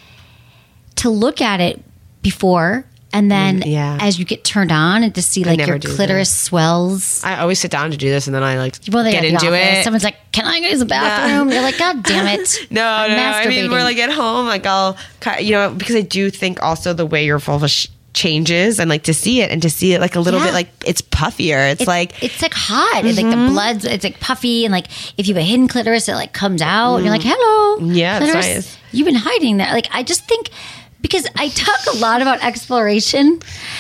to look at it before. And then Mm, yeah. as you get turned on and to see like never your do clitoris swells. I always sit down to do this, and then I like Well, they get at the into office. it. Someone's like, "Can I go to the bathroom?" You're like, "God damn it!" No, I'm no. I mean, masturbating. we're like at home, like I'll, ki- you know, because I do think also the way your vulva sh- changes, and like to see it and to see it like a little Yeah. bit like it's puffier. It's, It's like it's like hot. It's like the blood's it's like puffy, and like if you have a hidden clitoris, it like comes out. And you're like, "Hello, Yeah, it's clitoris. nice. You've been hiding that." Like I just think because I talk a lot about exploration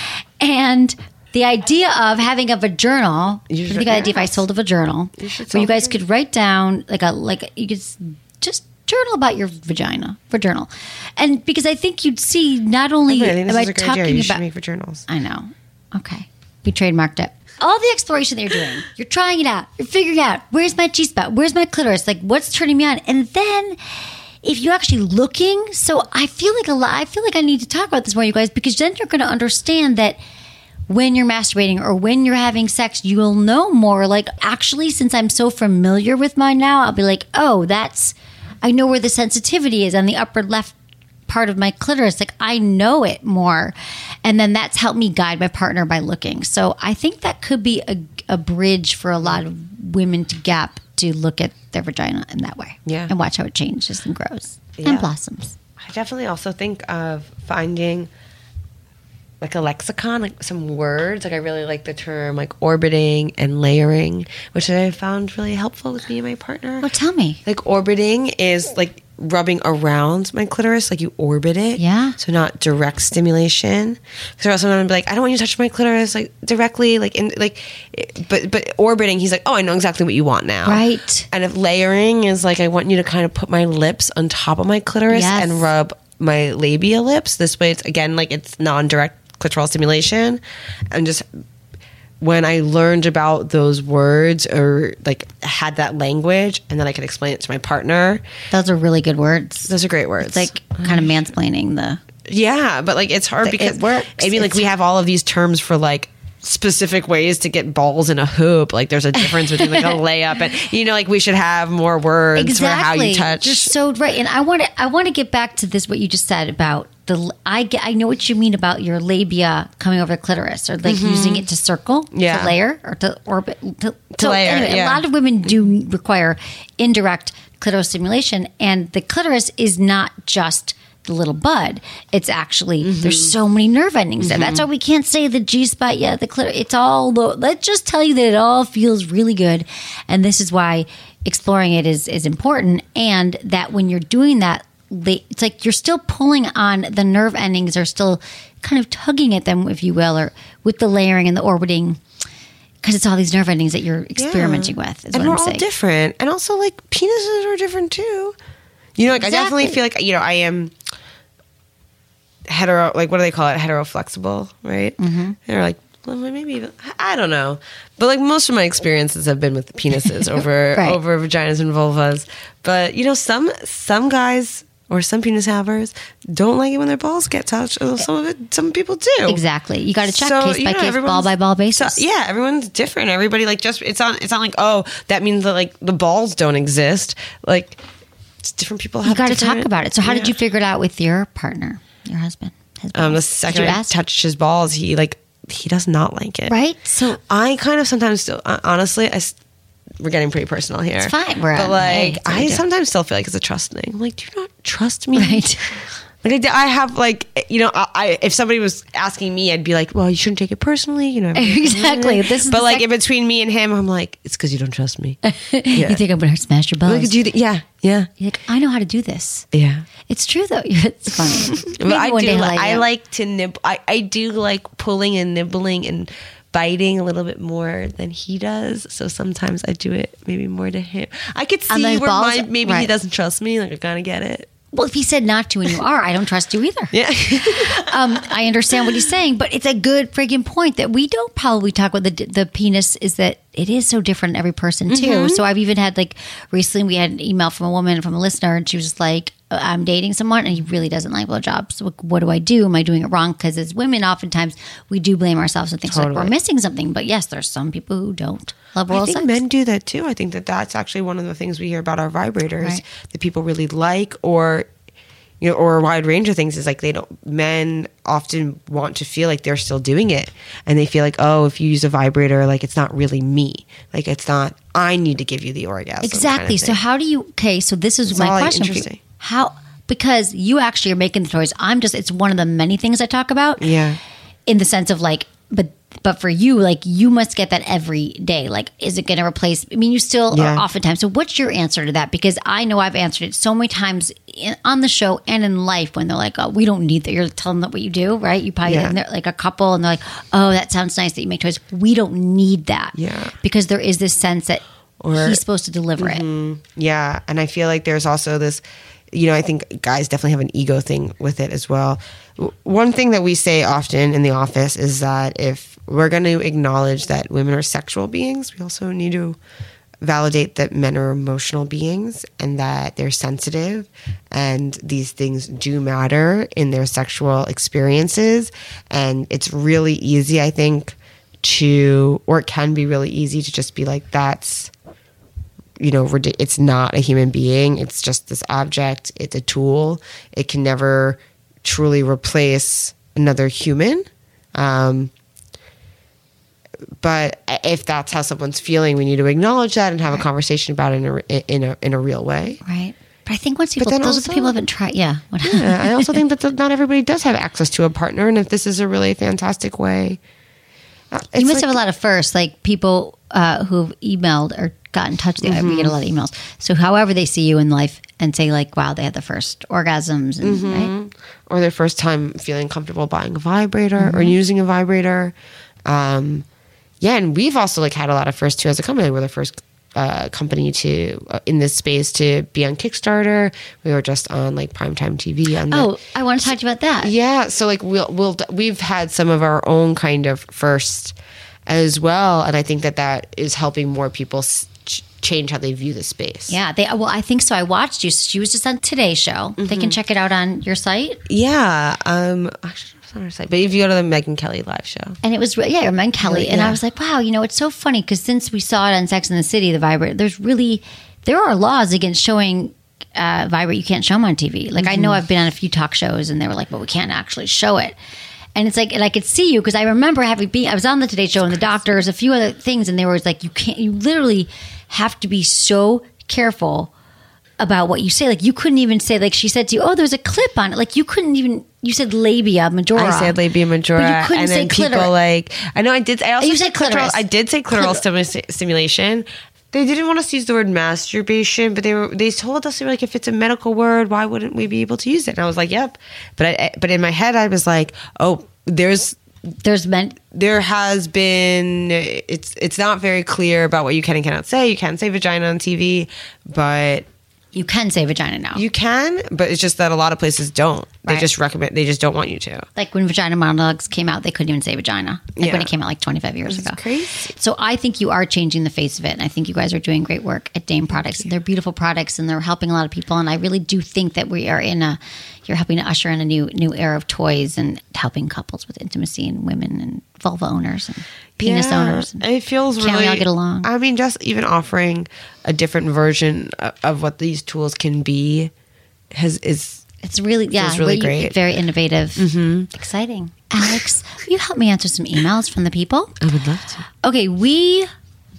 and the idea of having a vajournal. I think the idea if I sold a vajournal, you where you guys could write down like a like you could just journal about your vagina for journal, and because I think you'd see not only okay, I think this am is I a great talking idea. You about should make for journals. I know. Okay, we trademarked it. All the exploration that you're doing, you're trying it out, you're figuring out where's my G-spot, where's my clitoris, like what's turning me on, and then if you're actually looking, so I feel like a lot. I feel like I need to talk about this more, you guys, because then you're going to understand that when you're masturbating or when you're having sex, you'll know more. Like, actually, since I'm so familiar with mine now, I'll be like, oh, that's, I know where the sensitivity is on the upper left part of my clitoris. Like, I know it more. And then that's helped me guide my partner by looking. So I think that could be a, a bridge for a lot of women to gap to look at their vagina in that way. Yeah. And watch how it changes and grows Yeah. and blossoms. I definitely also think of finding like a lexicon, like some words. Like I really like the term like orbiting and layering, which I found really helpful with me and my partner. Well, tell me. Like orbiting is like rubbing around my clitoris, like you orbit it. Yeah. So not direct stimulation. Because also I'm be like, I don't want you to touch my clitoris like directly, like in like, but but orbiting. He's like, oh, I know exactly what you want now. Right. And if layering is like, I want you to kind of put my lips on top of my clitoris Yes. and rub my labia lips. This way, it's again like it's non-direct clitoral stimulation. And just when I learned about those words or like had that language and then I could explain it to my partner. Those are really good words. Those are great words. It's like kind of mansplaining the... Yeah, but like it's hard It because works. I mean, like It's- we have all of these terms for like specific ways to get balls in a hoop. Like there's a difference between like a layup and you know, like we should have more words Exactly. for how you touch. You're so right. And I want to I want to get back to this what you just said about the I get, I know what you mean about your labia coming over the clitoris or like using it to circle, Yeah. to layer or to orbit to, so layer, anyway, yeah. a lot of women do require indirect clitoris stimulation, and the clitoris is not just the little bud. It's actually Mm-hmm. there's so many nerve endings there. That's why we can't say the G spot. Yeah, the clitoris. It's all. Low. Let's just tell you that it all feels really good, and this is why exploring it is is important. And that when you're doing that, it's like you're still pulling on the nerve endings, are still kind of tugging at them, if you will, or with the layering and the orbiting. Because it's all these nerve endings that you're experimenting Yeah. with. Is and what we're I'm all saying. different. And also like penises are different too. You know, like I definitely Exactly. feel like, you know, I am hetero, like what do they call it? Hetero flexible, right? Mm-hmm. They're like, well, maybe even, I don't know. But like most of my experiences have been with penises over, Right. over vaginas and vulvas. But you know, some, some guys or some penis havers don't like it when their balls get touched. Although some of it, some people do. Exactly. You got to check So, case you by know, case, ball everyone's- by ball basis. So, yeah, everyone's different. Everybody like just it's not it's not like, oh, that means that like the balls don't exist. Like it's different people have You got to different- talk about it. So, how did Yeah. you figure it out with your partner, your husband? His Um, the balls? second Did you I ask? touched his balls, he like he does not like it. Right? So, I kind of sometimes still uh, honestly, I s- we're getting pretty personal here. It's fine. We're but on- like hey, it's what we I do. sometimes still feel like it's a trust thing. I'm like, do you not trust me? Right. Like I, d- I have like you know I, I if somebody was asking me, I'd be like, well, you shouldn't take it personally, you know. Exactly. This is but the like sec- in between me and him, I'm like, it's because you don't trust me. Yeah. you think I'm going to smash your balls? Look at you. th- Yeah, yeah, You're like, I know how to do this. yeah. It's true, though. It's funny. But Maybe I one do. day he'll Like, I you. like to nib. I, I do like pulling and nibbling and biting a little bit more than he does. So sometimes I do it maybe more to him. I could On see those where balls? my, maybe he Right. doesn't trust me. Like I kind of get it. Well, if he said not to and you are, I don't trust you either. Yeah. um, I understand what he's saying, but it's a good friggin' point that we don't probably talk about the the penis is that it is so different in every person too. Mm-hmm. So I've even had like recently we had an email from a woman from a listener, and she was just like, "I'm dating someone and he really doesn't like blowjobs. So what do I do? Am I doing it wrong?" Because as women, oftentimes we do blame ourselves and think like Totally. we're missing something. But yes, there's some people who don't love oral I think sex. men do that too. I think that that's actually one of the things we hear about our vibrators Right. that people really like, or you know, or a wide range of things is like they don't. Men often want to feel like they're still doing it, and they feel like, oh, if you use a vibrator, like it's not really me. Like it's not. I need to give you the orgasm. Exactly. kind of So thing. how do you? Okay. So this is It's my all, like, question for you. interesting. How? Because you actually are making the toys. I'm just. It's one of the many things I talk about. Yeah. In the sense of like, but But for you, like, you must get that every day. Like, is it going to replace? I mean, you still Yeah. are oftentimes. So what's your answer to that? Because I know I've answered it so many times in, on the show and in life when they're like, oh, we don't need that. You're telling them what you do, right? You probably, Yeah. and they're like a couple and they're like, oh, that sounds nice that you make toys. We don't need that. Yeah. Because there is this sense that Or- he's supposed to deliver Mm-hmm. it. Yeah. And I feel like there's also this, you know, I think guys definitely have an ego thing with it as well. W- One thing that we say often in the office is that if we're going to acknowledge that women are sexual beings, we also need to validate that men are emotional beings and that they're sensitive, and these things do matter in their sexual experiences. And it's really easy, I think, to, or it can be really easy to just be like, that's, you know, ridic- it's not a human being. It's just this object. It's a tool. It can never truly replace another human. Um, but if that's how someone's feeling, we need to acknowledge that and have a conversation about it in a, in a, in a real way. Right. But I think once people, then those are also- the people who haven't tried. Yeah. What- Yeah, I also think that the, not everybody does have access to a partner. And if this is a really fantastic way, uh, it's You must like- have a lot of firsts, like people uh, who've emailed or got in touch. Mm-hmm. We get a lot of emails. So however they see you in life and say like, wow, they had the first orgasms. And, Mm-hmm. right? or their first time feeling comfortable buying a vibrator Mm-hmm. or using a vibrator. Um, yeah, and we've also like had a lot of firsts too as a company. We're the first uh, company to uh, in this space to be on Kickstarter. We were just on like primetime T V. On the, Oh, I want to talk to you about that. yeah. So like we'll we'll we've had some of our own kind of first as well, and I think that that is helping more people s- ch- change how they view the space. Yeah, they. Well, I think so. I watched you. She was just on Today's Show. They Mm-hmm. can check it out on your site. Yeah. Um. Actually, it's on our site, but if you go to the Megyn Kelly live show, And it was, re- yeah, Megyn Kelly. And Yeah. I was like, wow, you know, it's so funny because since we saw it on Sex and the City, the vibrator, there's really, there are laws against showing uh, vibrate. You can't show them on T V. Like, I know I've been on a few talk shows and they were like, well, we can't actually show it. And it's like, and I could see you because I remember having been, I was on the Today Show and the doctors, a few other things, and they were like, you can't, you literally have to be so careful about what you say. Like, you couldn't even say, like, she said to you, oh, there's a clip on it. Like, you couldn't even, you said labia majora. I said labia majora, But you couldn't and say then people clitoris. like I know I did. I also You said said clitoral. clitoris. I did say clitoral Clitor- stimu- stimulation. They didn't want us to use the word masturbation, but they were. They told us they were like, if it's a medical word, why wouldn't we be able to use it? And I was like, yep. But I, but in my head, I was like, oh, there's. There's meant, There has been it's it's not very clear about what you can and cannot say. You can't say vagina on T V, but you can say vagina now. you can. But it's just that a lot of places don't. They Right. just recommend. They just don't want you to. like when Vagina Monologues came out, they couldn't even say vagina. Like when Yeah. it came out like twenty-five years It's ago. crazy. So I think you are changing the face of it. And I think you guys are doing great work at Dame Products. They're beautiful products and they're helping a lot of people. And I really do think that we are in a, you're helping to usher in a new new era of toys and helping couples with intimacy and women and vulva owners and penis Yeah, owners. And it feels can't really. we all get along? I mean, just even offering a different version of, of what these tools can be has is It's really, yeah, Feels really where you- great. very innovative, mm-hmm. exciting. Alex, will you help me answer some emails from the people? I would love to. Okay, we,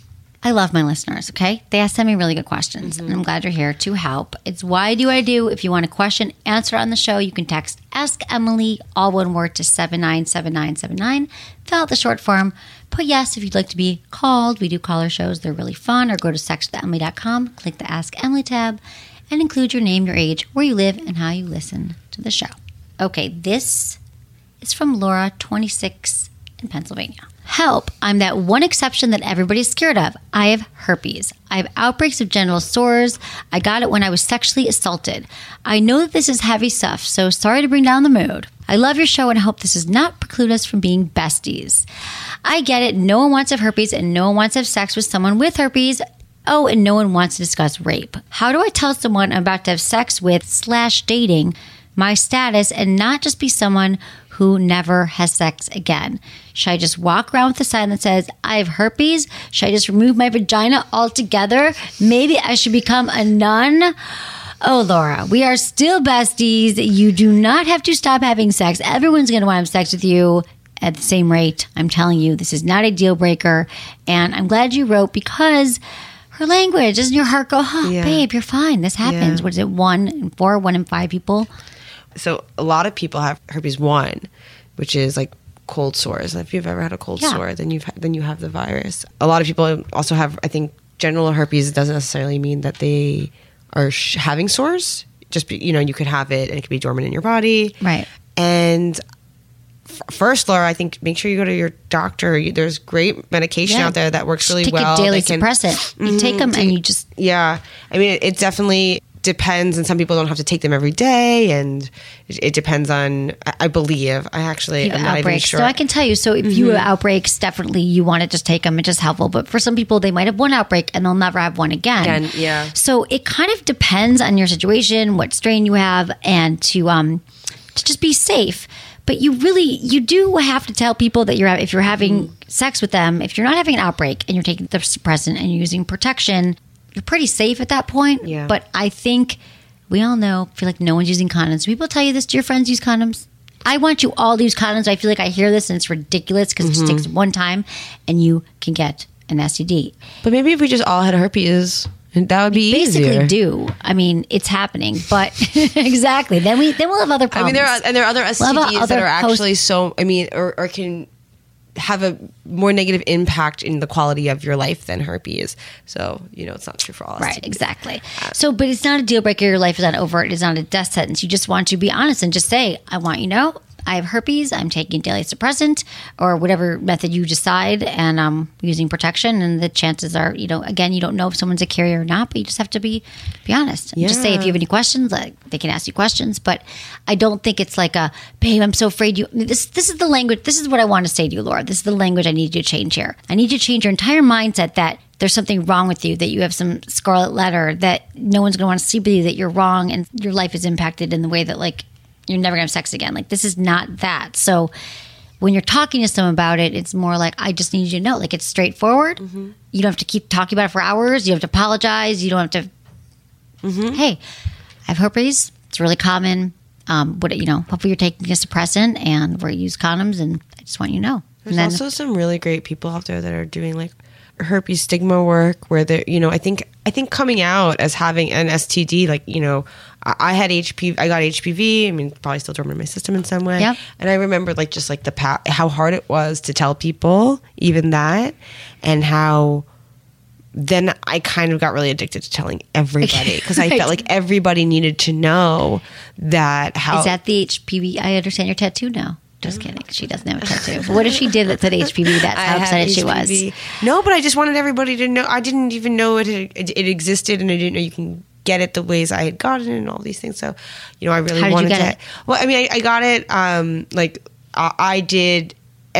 I love my listeners, okay? They ask me really good questions, and I'm glad you're here to help. It's Why Do I Do? If you want a question answered on the show, you can text Ask Emily, all one word, to seven nine seven nine seven nine. Fill out the short form. Put yes if you'd like to be called. We do caller shows. They're really fun. Or go to sex with emily dot com, click the Ask Emily tab, and include your name, your age, where you live, and how you listen to the show. Okay, this is from Laura, twenty-six, in Pennsylvania. Help, I'm that one exception that everybody's scared of. I have herpes. I have outbreaks of genital sores. I got it when I was sexually assaulted. I know that this is heavy stuff, so sorry to bring down the mood. I love your show and I hope this does not preclude us from being besties. I get it. No one wants to have herpes and no one wants to have sex with someone with herpes. Oh, and no one wants to discuss rape. How do I tell someone I'm about to have sex with slash dating my status and not just be someone who never has sex again? Should I just walk around with a sign that says, I have herpes? Should I just remove my vagina altogether? Maybe I should become a nun? Oh, Laura, we are still besties. You do not have to stop having sex. Everyone's going to want to have sex with you at the same rate. I'm telling you, this is not a deal breaker. And I'm glad you wrote because her language, doesn't your heart go, huh, Yeah. babe, you're fine. This happens. Yeah. What is it, one in four, one in five people? So a lot of people have herpes one, which is like cold sores. If you've ever had a cold Yeah. sore, then you've then you have the virus. A lot of people also have, I think, genital herpes. It doesn't necessarily mean that they are sh- having sores. Just be, you know, you could have it and it could be dormant in your body. Right. And f- first, Laura, I think make sure you go to your doctor. You, there's great medication Yeah. out there that works really Take well. a daily that can- suppressant. You take them and you just Yeah. I mean, it, it definitely depends, and some people don't have to take them every day, and it, it depends on, I, I believe, I actually, you I'm have not even outbreaks. sure. So I can tell you, so if you have outbreaks, definitely you want to just take them. It's just helpful. But for some people, they might have one outbreak and they'll never have one again. Again, yeah. So it kind of depends on your situation, what strain you have, and to um to just be safe. But you really, you do have to tell people that you're, if you're having sex with them, if you're not having an outbreak and you're taking the suppressant and you're using protection, you're pretty safe at that point. Yeah. But I think we all know, feel like no one's using condoms. People tell you this, do your friends use condoms? I want you all to use condoms. I feel like I hear this and it's ridiculous because it just takes one time and you can get an S T D. But maybe if we just all had herpes, that would be Basically easier. do. I mean, it's happening, but exactly. Then we then we'll have other I problems. mean, there are, and there are other S T We'll have Ds that other are host- actually so, I mean, or, or can have a more negative impact in the quality of your life than herpes. So, you know, it's not true for all S T Ds. Right, exactly. So, but it's not a deal breaker. Your life is not over. It is not a death sentence. You just want to be honest and just say, I want you to know I have herpes. I'm taking daily suppressant or whatever method you decide, and I'm using protection. And the chances are, you know, again, you don't know if someone's a carrier or not, but you just have to be be honest. And just say if you have any questions, like they can ask you questions. But I don't think it's like a, babe, I'm so afraid you. This this is the language. This is what I want to say to you, Laura. This is the language I need you to change here. I need you to change your entire mindset that there's something wrong with you, that you have some scarlet letter, that no one's going to want to sleep with you, that you're wrong, and your life is impacted in the way that, like, you're never going to have sex again. Like, this is not that. So when you're talking to someone about it, it's more like, I just need you to know. Like, it's straightforward. Mm-hmm. You don't have to keep talking about it for hours. You don't have to apologize. You don't have to, mm-hmm. hey, I have herpes. It's really common. Um, what, you know, hopefully you're taking a suppressant and we use condoms, and I just want you to know. There's and then, also some really great people out there that are doing like herpes stigma work where they're, you know, I think, I think coming out as having an S T D, like, you know, I, I had H P V, I got H P V. I mean, probably still dormant in my system in some way. Yeah. And I remember like, just like the pa- how hard it was to tell people even that, and how then I kind of got really addicted to telling everybody because I Right. felt like everybody needed to know that how is that the H P V? I understand your tattoo now. Just kidding. She doesn't have a tattoo. But what if she did that said H P V? That's I how had excited she H P V. was. No, but I just wanted everybody to know. I didn't even know it, it it existed, and I didn't know you can get it the ways I had gotten it and all these things. So, you know, I really How did you wanted get to. it? Well, I mean, I, I got it. Um, like I, I did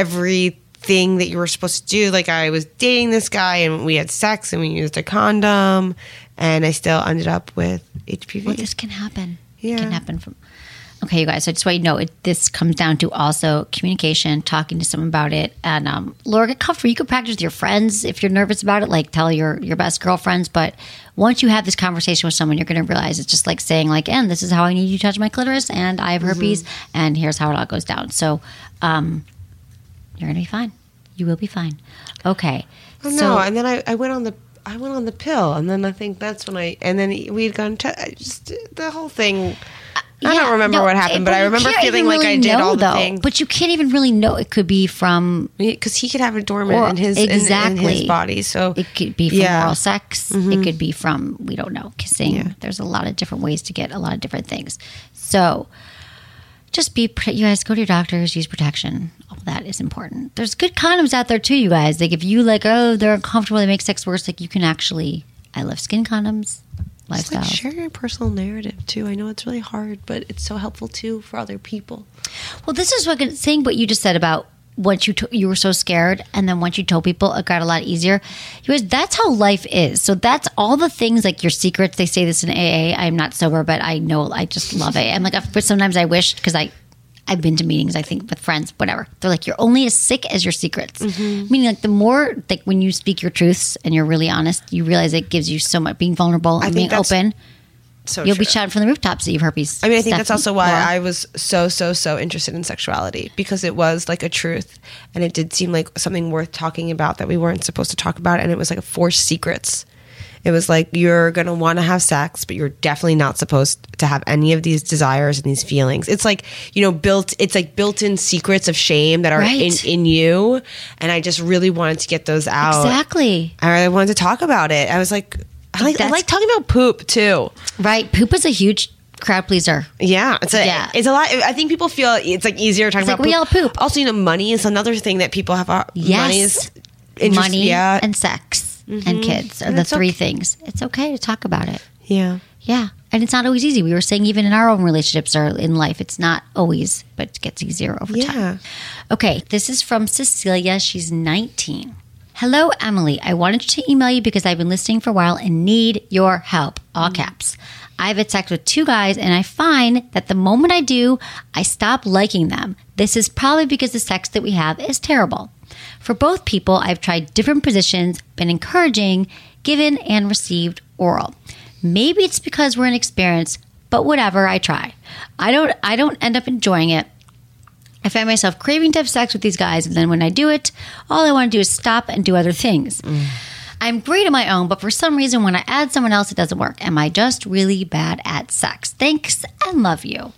everything that you were supposed to do. Like I was dating this guy, and we had sex, and we used a condom, and I still ended up with H P V. Well, this can happen. Yeah. It can happen from. Okay, you guys. So just want you to know, it, this comes down to also communication, talking to someone about it, and um, Laura, get comfortable. You can practice with your friends if you're nervous about it. Like tell your your best girlfriends. But once you have this conversation with someone, you're going to realize it's just like saying, like, "And this is how I need you to touch my clitoris, and I have herpes, Mm-hmm. and here's how it all goes down." So, um, you're going to be fine. You will be fine. Okay. Oh, so, no, and then I, I went on the I went on the pill, and then I think that's when I and then we had gone to I just the whole thing. I Yeah, don't remember no, what happened, it- but I you remember can't feeling even like really I did know, all the though. things. But you can't even really know. It could be from Because he could have it dormant Or- in his in- in, exactly. his body, so it could be from Yeah. oral sex. It could be from, we don't know, kissing. Yeah. There's a lot of different ways to get a lot of different things. So just be, you guys go to your doctors, use protection. All that is important. There's good condoms out there too, you guys. Like if you like, oh, they're uncomfortable, they make sex worse. Like you can actually, I love skin condoms. Just like Lifestyle. share your personal narrative too. I know it's really hard, but it's so helpful too for other people. Well, this is what saying what you just said about once you to, you were so scared, and then once you told people, it got a lot easier. You guys, that's how life is. So that's all the things like your secrets. They say this in A A. I'm not sober, but I know I just love it. I'm like, but sometimes I wish because I. I've been to meetings, I think, with friends, whatever. They're like, you're only as sick as your secrets. Mm-hmm. Meaning, like, the more, like, when you speak your truths and you're really honest, you realize it gives you so much, being vulnerable and being open. So You'll true. be shouting from the rooftops that you have herpes. I mean, I think that's Stephanie, also why Laura. I was so, so, so interested in sexuality, because it was like a truth, and it did seem like something worth talking about that we weren't supposed to talk about, and it was like a forced secrets. It was like, you're going to want to have sex, but you're definitely not supposed to have any of these desires and these feelings. It's like, you know, built, it's like built-in secrets of shame that are Right. in, in you. And I just really wanted to get those out. Exactly. I wanted to talk about it. I was like, I like, I That's- like talking about poop too. Right. Poop is a huge crowd pleaser. Yeah, it's a, Yeah. it's a lot. I think people feel it's like easier talking It's about like we poop. all poop. Also, you know, money is another thing that people have. uh, Yes. Money is interest- Money yeah, and sex and kids are And the it's three okay. things. It's okay to talk about it. yeah. Yeah. And it's not always easy. We were saying even in our own relationships or in life, it's not always, but it gets easier over Yeah. time. Okay. This is from Cecilia. She's nineteen. Hello, Emily. I wanted to email you because I've been listening for a while and need your help. All caps. I've had sex with two guys and I find that the moment I do, I stop liking them. This is probably because the sex that we have is terrible. For both people, I've tried different positions, been encouraging, given and received oral. Maybe it's because we're inexperienced, but whatever, I try. I don't I don't end up enjoying it. I find myself craving to have sex with these guys, and then when I do it, all I want to do is stop and do other things. Mm. I'm great on my own, but for some reason, when I add someone else, it doesn't work. Am I just really bad at sex? Thanks and love you.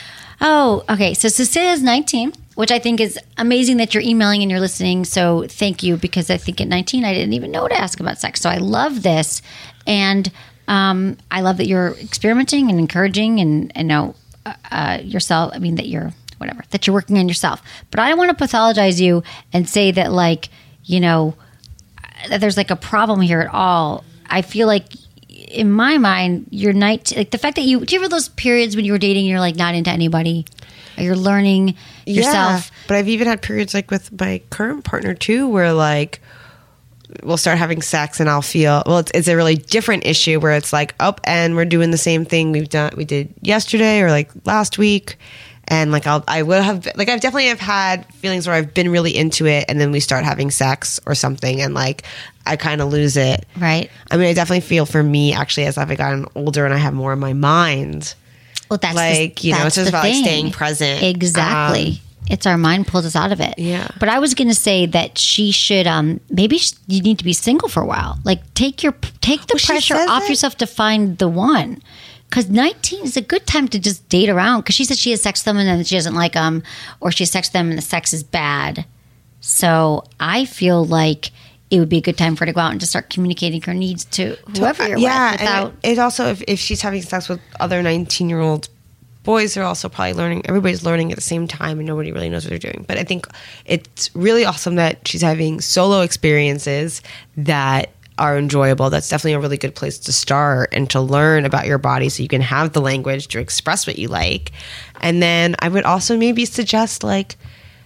Oh, okay. So Cecilia's nineteen, which I think is amazing that you're emailing and you're listening. So thank you, because I think at nineteen, I didn't even know to ask about sex. So I love this. And um, I love that you're experimenting and encouraging and, and know uh, yourself. I mean, that you're whatever, that you're working on yourself. But I don't want to pathologize you and say that, like, you know, that there's like a problem here at all. I feel like in my mind, you're night, like the fact that you, do you remember those periods when you were dating and you're like not into anybody? Or you're learning yourself? Yeah, but I've even had periods like with my current partner too, where like we'll start having sex and I'll feel, well, it's, it's a really different issue where it's like, oh, and we're doing the same thing we've done, we did yesterday or like last week. And like I'll, I will have, like I've definitely have had feelings where I've been really into it, and then we start having sex or something, and like I kind of lose it. Right. I mean, I definitely feel for me actually as I've gotten older and I have more in my mind. Well, that's like the, you know, that's it's just the about like, thing. staying present. Exactly. Um, it's our mind pulls us out of it. Yeah. But I was going to say that she should, um, maybe sh- you need to be single for a while. Like take your, take the Well, she pressure says off it. yourself to find the one. Because nineteen is a good time to just date around. Because she said she has sex with them and then she doesn't like them, or she has sex with them and the sex is bad. So I feel like it would be a good time for her to go out and just start communicating her needs to whoever you're yeah, with. Without, and it, it also, if, if she's having sex with other nineteen-year-old boys, they're also probably learning. Everybody's learning at the same time, and nobody really knows what they're doing. But I think it's really awesome that she's having solo experiences that are enjoyable. That's definitely a really good place to start and to learn about your body, so you can have the language to express what you like. And then I would also maybe suggest like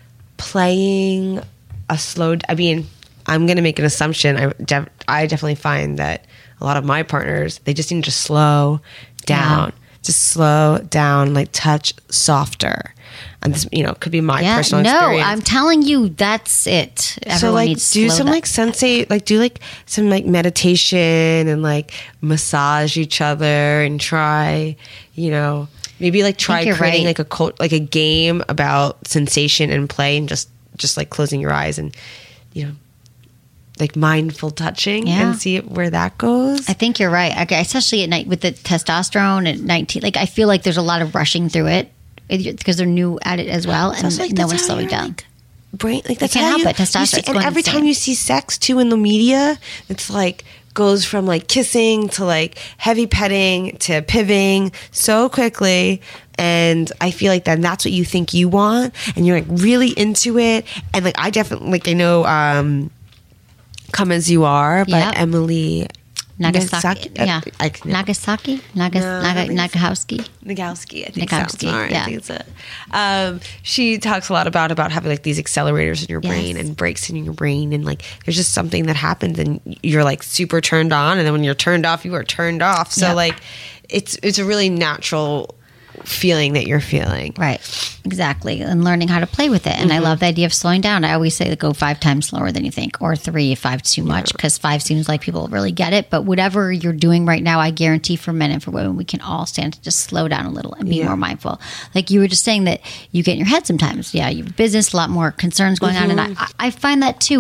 playing a slow. I mean, I'm going to make an assumption. I, def, I definitely find that a lot of my partners, they just need to slow down. Yeah. Just slow down, like touch softer. And this, you know, could be my yeah, personal no, experience. I'm telling you, that's it. Everyone so like needs to do slow some down. like sensate, like do like some like meditation and like massage each other and try, you know, maybe like try you're creating right. like a co- like a game about sensation and play, and just just like closing your eyes and, you know, like mindful touching Yeah. and see where that goes. I think you're right. Okay, especially at night with the testosterone at nineteen. Like I feel like there's a lot of rushing through it because they're new at it as well, and also, like, no that's one's how slowing you're, down. like, brain like that's can't how help you, it. Testosterone you see, is and going every insane. time you see sex too in the media, it's like goes from like kissing to like heavy petting to pivoting so quickly. And I feel like then that's what you think you want, and you're like really into it. And like I definitely like I know um Come As You Are by Yep. Emily Nagasaki, Nagasaki? yeah, I, I, Nagasaki, Nagas, No, Naga, I think it's- Nagahowski. Nagowski, I think Nagowski, sounds smart. yeah. I think it's it. Um, she talks a lot about about having like these accelerators in your Yes. brain and breaks in your brain, and like there's just something that happens, and you're like super turned on, and then when you're turned off, you are turned off. So Yeah. like, it's it's a really natural feeling that you're feeling. Right, exactly, and learning how to play with it. And I love the idea of slowing down. I always say to go five times slower than you think, or three if five's too much, because five seems like people really get it. But whatever you're doing right now, I guarantee for men and for women, we can all stand to just slow down a little and be Yeah. more mindful. Like you were just saying that you get in your head sometimes. Yeah, you have business, a lot more concerns going on, and I, I find that too. And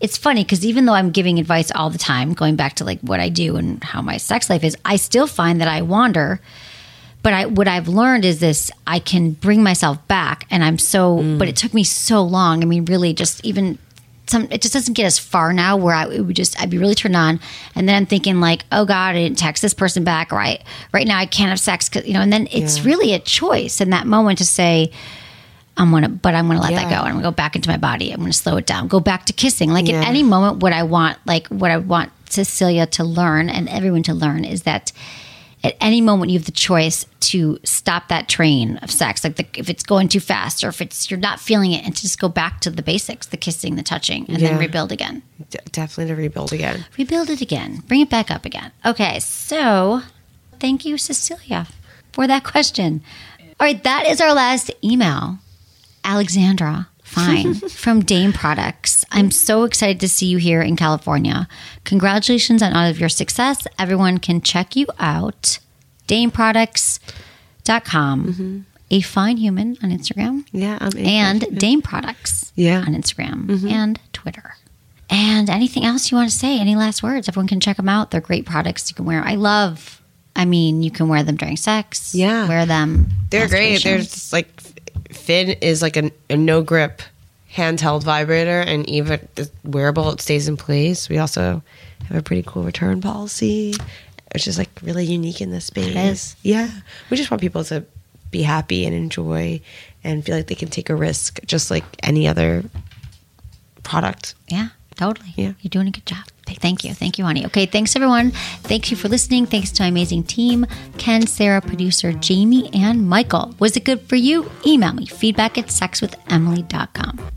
it's funny because even though I'm giving advice all the time, going back to like what I do and how my sex life is, I still find that I wander. But I, what I've learned is this, I can bring myself back, and I'm so, mm. but it took me so long. I mean, really just even some, it just doesn't get as far now where I it would just, I'd be really turned on. And then I'm thinking like, oh God, I didn't text this person back. Or I, right now I can't have sex. Cause, you know, and then it's yeah. really a choice in that moment to say, I'm going to, but I'm going to let yeah. that go. I'm going to go back into my body. I'm going to slow it down, go back to kissing. Like yeah. at any moment, what I want, like what I want Cecilia to learn and everyone to learn is that at any moment you have the choice to stop that train of sex, like the, if it's going too fast or if it's you're not feeling it, and to just go back to the basics, the kissing, the touching, and yeah. then rebuild again. D- definitely to rebuild again. Rebuild it again. Bring it back up again. Okay, so thank you, Cecilia, for that question. All right, that is our last email. Alexandra Fine from Dame Products. I'm so excited to see you here in California. Congratulations on all of your success. Everyone can check you out. dame products dot com. Mm-hmm. A Fine Human on Instagram. Yeah. I'm and Dame Products yeah. on Instagram mm-hmm. and Twitter. And anything else you want to say? Any last words? Everyone can check them out. They're great products you can wear. I love, I mean, you can wear them during sex. Yeah. Wear them. They're great. There's like, Finn is like a, a no grip handheld vibrator, and even the wearable, it stays in place. We also have a pretty cool return policy, which is like really unique in this space. It is. Yeah. We just want people to be happy and enjoy and feel like they can take a risk just like any other product. Yeah, totally. Yeah. You're doing a good job. Thank you. Thank you, honey. Okay, thanks, everyone. Thank you for listening. Thanks to my amazing team, Ken, Sarah, producer Jamie, and Michael. Was it good for you? Email me, feedback at sex with emily dot com.